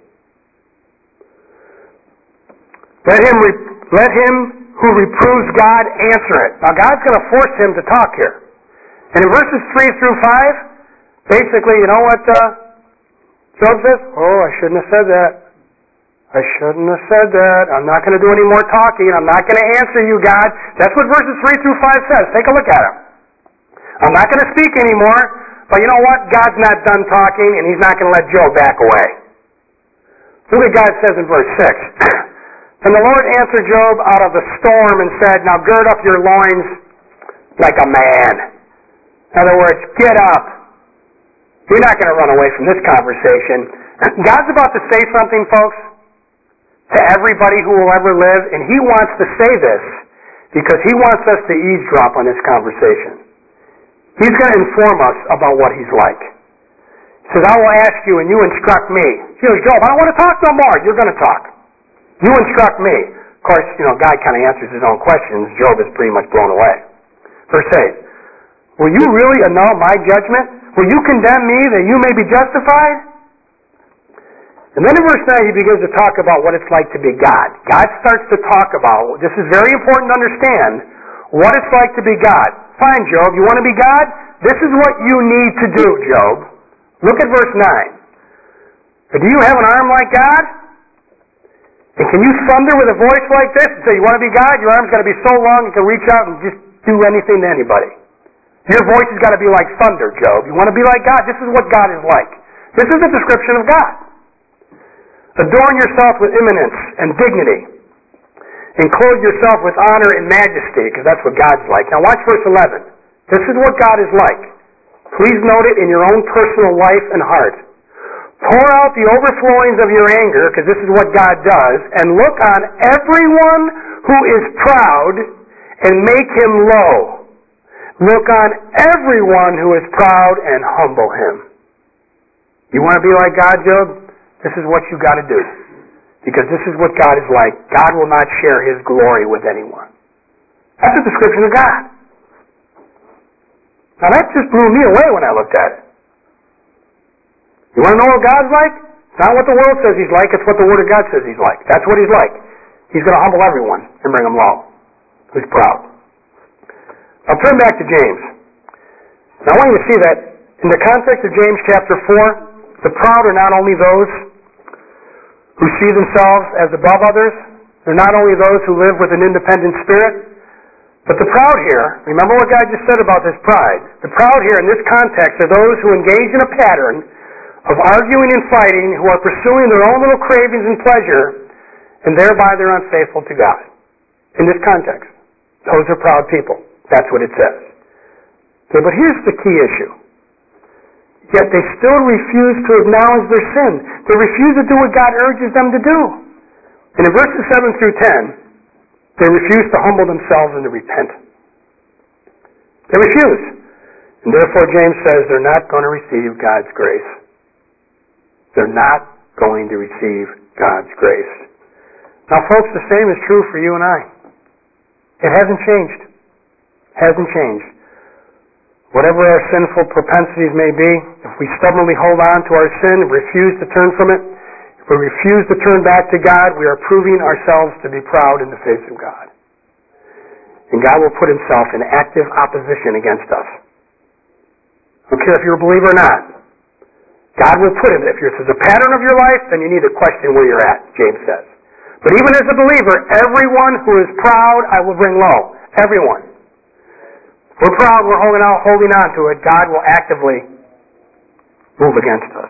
Let him, re- let him who reproves God answer it. Now God's going to force him to talk here. And in verses three through five, basically, you know what uh, Job says? Oh, I shouldn't have said that. I shouldn't have said that. I'm not going to do any more talking. I'm not going to answer you, God. That's what verses three through five says. Take a look at them. I'm not going to speak anymore, but you know what? God's not done talking, and he's not going to let Job back away. Look what God says in verse six. And the Lord answered Job out of the storm and said, now gird up your loins like a man. In other words, get up. You're not going to run away from this conversation. God's about to say something, folks, to everybody who will ever live, and he wants to say this because he wants us to eavesdrop on this conversation. He's going to inform us about what he's like. He says, I will ask you and you instruct me. He goes, Job, I don't want to talk no more. You're going to talk. You instruct me. Of course, you know, God kind of answers his own questions. Job is pretty much blown away. Verse eight. Will you really annul my judgment? Will you condemn me that you may be justified? And then in verse nine he begins to talk about what it's like to be God. God starts to talk about, this is very important to understand, what it's like to be God. Fine, Job, you want to be God? This is what you need to do, Job. Look at verse nine. Do you have an arm like God? And can you thunder with a voice like this and say, you want to be God? Your arm's got to be so long you can reach out and just do anything to anybody. Your voice has got to be like thunder, Job. You want to be like God? This is what God is like. This is a description of God. Adorn yourself with eminence and dignity, and clothe yourself with honor and majesty, because that's what God's like. Now watch verse eleven. This is what God is like. Please note it in your own personal life and heart. Pour out the overflowings of your anger, because this is what God does, and look on everyone who is proud and make him low. Look on everyone who is proud and humble him. You want to be like God, Job? This is what you got to do. Because this is what God is like. God will not share his glory with anyone. That's a description of God. Now that just blew me away when I looked at it. You want to know what God's like? It's not what the world says he's like, it's what the Word of God says he's like. That's what he's like. He's going to humble everyone and bring them low. He's proud. I'll turn back to James. Now I want you to see that in the context of James chapter four, the proud are not only those who see themselves as above others, they're not only those who live with an independent spirit, but the proud here, remember what God just said about this pride, the proud here in this context are those who engage in a pattern of arguing and fighting, who are pursuing their own little cravings and pleasure, and thereby they're unfaithful to God. In this context, those are proud people. That's what it says. Okay, but here's the key issue. Yet they still refuse to acknowledge their sin. They refuse to do what God urges them to do. And in verses seven through ten, they refuse to humble themselves and to repent. They refuse. And therefore James says they're not going to receive God's grace. They're not going to receive God's grace. Now folks, the same is true for you and I. It hasn't changed. Hasn't changed. Whatever our sinful propensities may be, if we stubbornly hold on to our sin and refuse to turn from it, if we refuse to turn back to God, we are proving ourselves to be proud in the face of God. And God will put himself in active opposition against us. I don't care if you're a believer or not. God will put him. If this is a pattern of your life, then you need to question where you're at, James says. But even as a believer, everyone who is proud, I will bring low. Everyone. We're proud, we're holding out, holding on to it. God will actively move against us.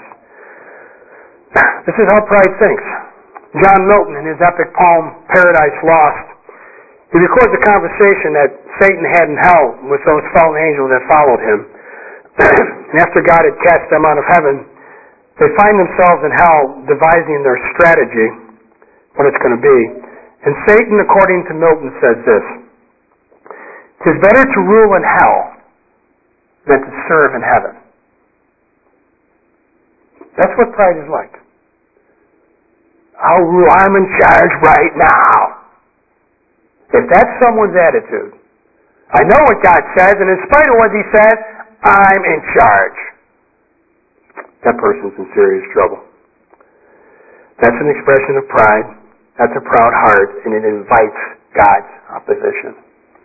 This is how pride thinks. John Milton, in his epic poem, Paradise Lost, he records a conversation that Satan had in hell with those fallen angels that followed him. And after God had cast them out of heaven, they find themselves in hell devising their strategy, what it's going to be. And Satan, according to Milton, says this: "It is better to rule in hell than to serve in heaven." That's what pride is like. I'll rule, I'm in charge right now. If that's someone's attitude, I know what God says, and in spite of what he says, I'm in charge. That person's in serious trouble. That's an expression of pride. That's a proud heart, and it invites God's opposition.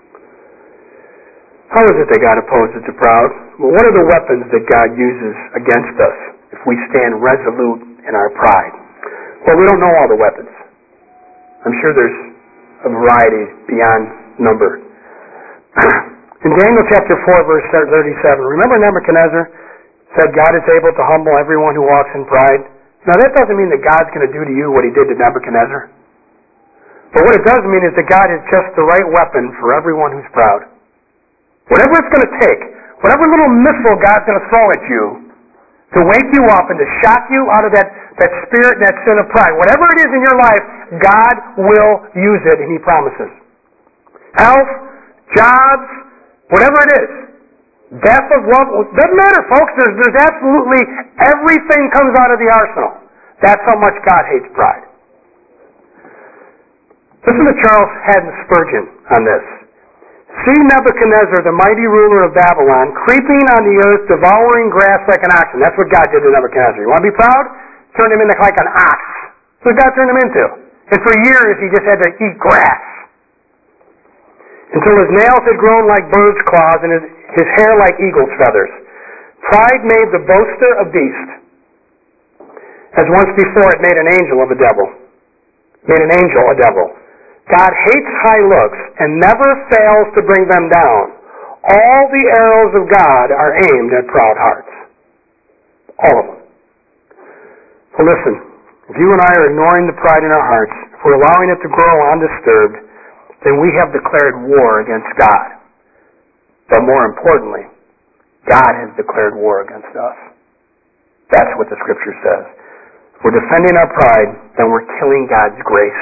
How is it that God opposes the proud? Well, what are the weapons that God uses against us if we stand resolute in our pride? Well, we don't know all the weapons. I'm sure there's a variety beyond number. In Daniel chapter four, verse thirty-seven, remember Nebuchadnezzar said God is able to humble everyone who walks in pride? Now that doesn't mean that God's going to do to you what he did to Nebuchadnezzar. But what it does mean is that God has just the right weapon for everyone who's proud. Whatever it's going to take, whatever little missile God's going to throw at you to wake you up and to shock you out of that, that spirit and that sin of pride, whatever it is in your life, God will use it, and he promises. Health, jobs, whatever it is. Death of love, it doesn't matter, folks. There's, there's absolutely everything comes out of the arsenal. That's how much God hates pride. Listen to Charles Haddon Spurgeon on this. See Nebuchadnezzar, the mighty ruler of Babylon, creeping on the earth, devouring grass like an oxen. That's what God did to Nebuchadnezzar. You want to be proud? Turn him into like an ox. That's what God turned him into. And for years he just had to eat grass. until his nails had grown like birds' claws and his, his hair like eagle's feathers. Pride made the boaster a beast, as once before it made an angel of a devil. Made an angel a devil. God hates high looks and never fails to bring them down. All the arrows of God are aimed at proud hearts. All of them. So listen, if you and I are ignoring the pride in our hearts, if we're allowing it to grow undisturbed, then we have declared war against God. But more importantly, God has declared war against us. That's what the Scripture says. If we're defending our pride, then we're killing God's grace.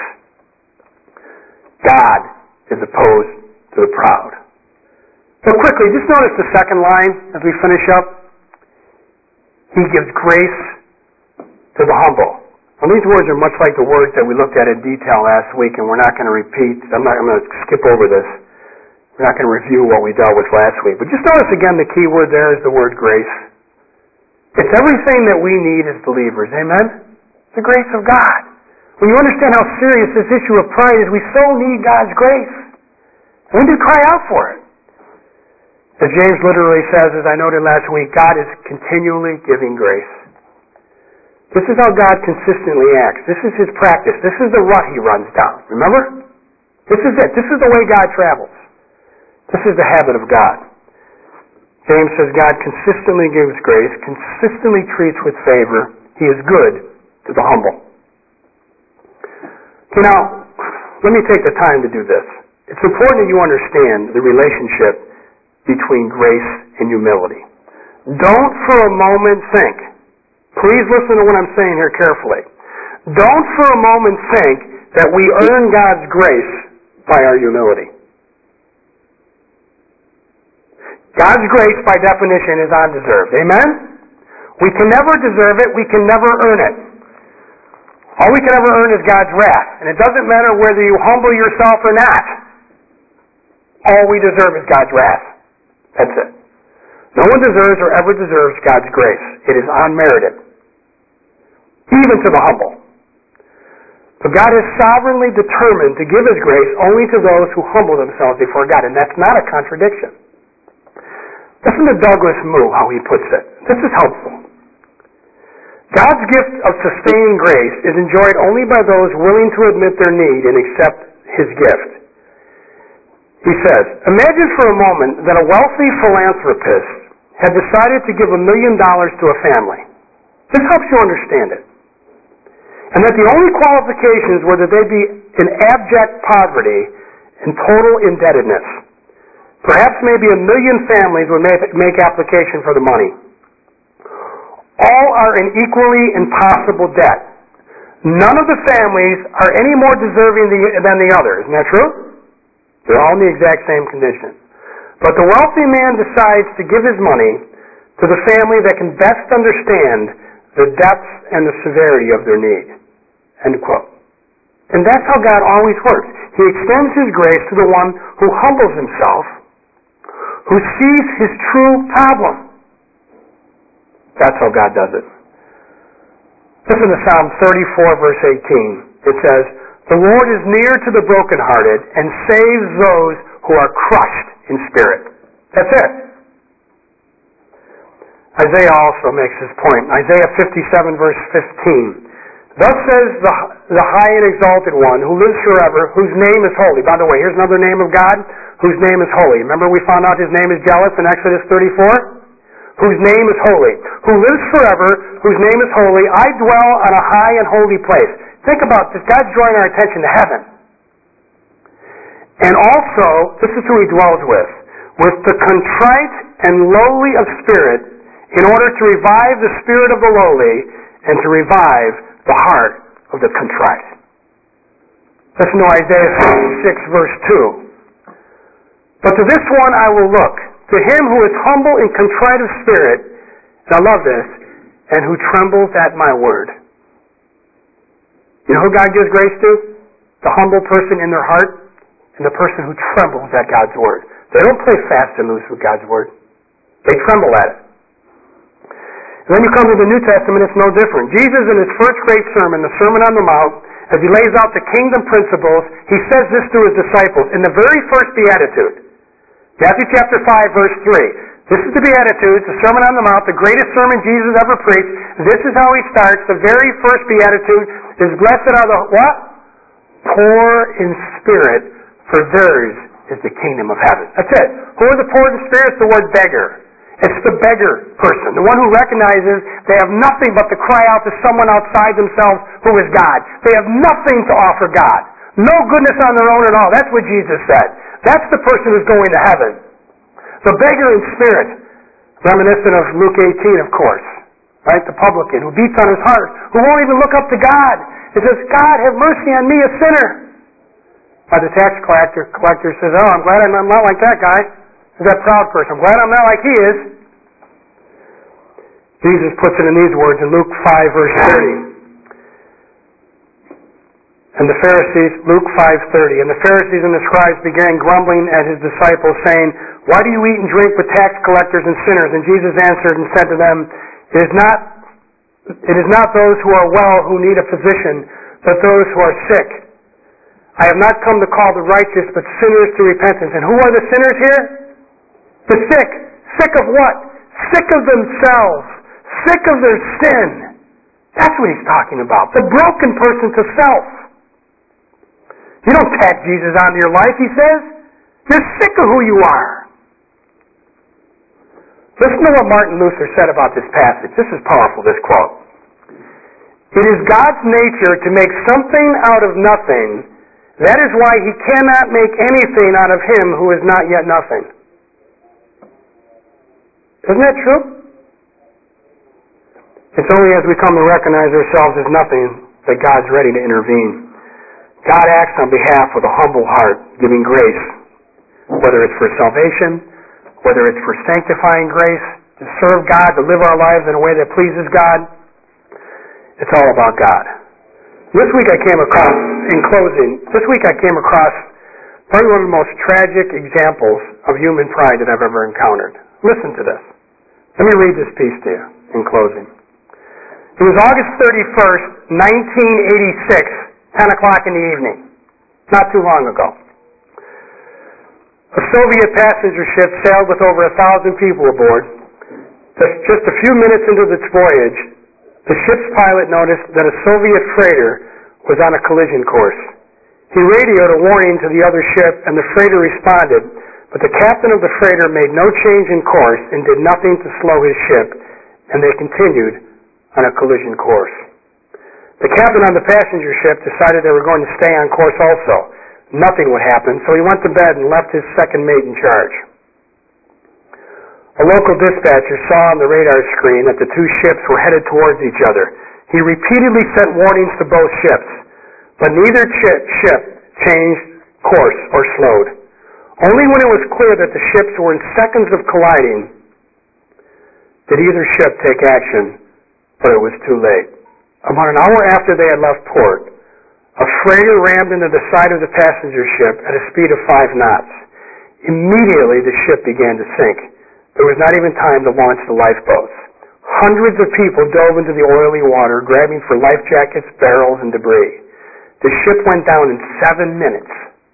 God is opposed to the proud. So quickly, just notice the second line as we finish up. He gives grace to the humble. Well, these words are much like the words that we looked at in detail last week, and we're not going to repeat. I'm not. I'm going to skip over this. We're not going to review what we dealt with last week. But just notice again the key word there is the word grace. It's everything that we need as believers. Amen? The grace of God. When you understand how serious this issue of pride is, we so need God's grace. And we need to cry out for it. As James literally says, as I noted last week, God is continually giving grace. This is how God consistently acts. This is His practice. This is the rut He runs down. Remember? This is it. This is the way God travels. This is the habit of God. James says God consistently gives grace, consistently treats with favor. He is good to the humble. So now, let me take the time to do this. It's important that you understand the relationship between grace and humility. Don't for a moment think, please listen to what I'm saying here carefully. Don't for a moment think that we earn God's grace by our humility. God's grace, by definition, is undeserved. Amen? We can never deserve it. We can never earn it. All we can ever earn is God's wrath. And it doesn't matter whether you humble yourself or not. All we deserve is God's wrath. That's it. No one deserves or ever deserves God's grace. It is unmerited. Even to the humble. But God is sovereignly determined to give His grace only to those who humble themselves before God. And that's not a contradiction. Listen to Douglas Moo, how he puts it. This is helpful. God's gift of sustaining grace is enjoyed only by those willing to admit their need and accept His gift. He says, imagine for a moment that a wealthy philanthropist had decided to give a million dollars to a family. This helps you understand it. And that the only qualifications were that they be in abject poverty and total indebtedness. Perhaps maybe a million families would make, make application for the money. All are in equally impossible debt. None of the families are any more deserving than the other. Isn't that true? They're all in the exact same condition. But the wealthy man decides to give his money to the family that can best understand the depth and the severity of their need. End quote. And that's how God always works. He extends His grace to the one who humbles himself, who sees his true problem. That's how God does it. Listen to Psalm thirty-four, verse eighteen. It says, the Lord is near to the brokenhearted and saves those who are crushed in spirit. That's it. Isaiah also makes this point. Isaiah fifty-seven, verse fifteen. Thus says the, the high and exalted one who lives forever, whose name is holy. By the way, here's another name of God, whose name is holy. Remember we found out His name is jealous in Exodus thirty-four? Whose name is holy. Who lives forever, whose name is holy. I dwell on a high and holy place. Think about this. God's drawing our attention to heaven. And also, this is who He dwells with. With the contrite and lowly of spirit, in order to revive the spirit of the lowly, and to revive the heart of the contrite. Listen to Isaiah fifty-six, verse two. But to this one I will look, to him who is humble and contrite of spirit, and I love this, and who trembles at my word. You know who God gives grace to? The humble person in their heart, and the person who trembles at God's word. They don't play fast and loose with God's word. They tremble at it. And then you come to the New Testament, it's no different. Jesus, in His first great sermon, the Sermon on the Mount, as he lays out the kingdom principles, he says this to his disciples in the very first beatitude. Matthew chapter five, verse three. This is the Beatitudes, the Sermon on the Mount, the greatest sermon Jesus ever preached. This is how he starts. The very first Beatitude is, blessed are the, what? Poor in spirit, for theirs is the kingdom of heaven. That's it. Who are the poor in spirit? It's the word beggar. It's the beggar person, the one who recognizes they have nothing but to cry out to someone outside themselves who is God. They have nothing to offer God. No goodness on their own at all. That's what Jesus said. That's the person who's going to heaven. The beggar in spirit, reminiscent of Luke eighteen, of course, right? The publican who beats on his heart, who won't even look up to God. He says, God, have mercy on me, a sinner. But the tax collector, collector says, oh, I'm glad I'm not like that guy. He's that proud person. I'm glad I'm not like he is. Jesus puts it in these words in Luke five, verse thirty. And the Pharisees, Luke five thirty, and the Pharisees and the scribes began grumbling at his disciples, saying, why do you eat and drink with tax collectors and sinners? And Jesus answered and said to them, It is not, it is not those who are well who need a physician, but those who are sick. I have not come to call the righteous, but sinners to repentance. And who are the sinners here? The sick. Sick of what? Sick of themselves. Sick of their sin. That's what he's talking about. The broken person to self. You don't tack Jesus onto your life, he says. You're sick of who you are. Listen to what Martin Luther said about this passage. This is powerful, this quote. It is God's nature to make something out of nothing. That is why he cannot make anything out of him who is not yet nothing. Isn't that true? It's only as we come to recognize ourselves as nothing that God's ready to intervene. God acts on behalf with a humble heart, giving grace, whether it's for salvation, whether it's for sanctifying grace, to serve God, to live our lives in a way that pleases God. It's all about God. This week I came across, in closing, this week I came across probably one of the most tragic examples of human pride that I've ever encountered. Listen to this. Let me read this piece to you in closing. It was August thirty-first, nineteen eighty-six, ten o'clock in the evening. Not too long ago. A Soviet passenger ship sailed with over a thousand people aboard. Just a few minutes into its voyage, the ship's pilot noticed that a Soviet freighter was on a collision course. He radioed a warning to the other ship, and the freighter responded, but the captain of the freighter made no change in course and did nothing to slow his ship, and they continued on a collision course. The captain on the passenger ship decided they were going to stay on course also. Nothing would happen, so he went to bed and left his second mate in charge. A local dispatcher saw on the radar screen that the two ships were headed towards each other. He repeatedly sent warnings to both ships, but neither ship changed course or slowed. Only when it was clear that the ships were in seconds of colliding did either ship take action, but it was too late. About an hour after they had left port, a freighter rammed into the side of the passenger ship at a speed of five knots. Immediately the ship began to sink. There was not even time to launch the lifeboats. Hundreds of people dove into the oily water, grabbing for life jackets, barrels, and debris. The ship went down in seven minutes.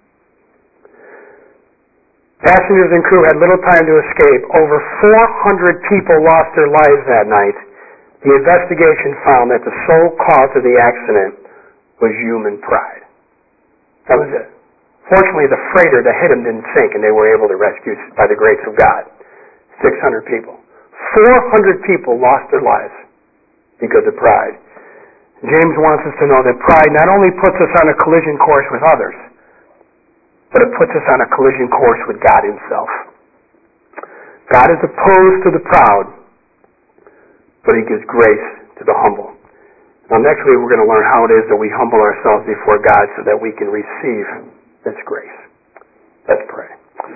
Passengers and crew had little time to escape. Over four hundred people lost their lives that night. The investigation found that the sole cause of the accident was human pride. That was it. Fortunately, the freighter that hit them didn't sink, and they were able to rescue, by the grace of God, six hundred people. four hundred people lost their lives because of pride. James wants us to know that pride not only puts us on a collision course with others, but it puts us on a collision course with God himself. God is opposed to the proud, but he gives grace to the humble. Now next week we're going to learn how it is that we humble ourselves before God so that we can receive this grace. Let's pray.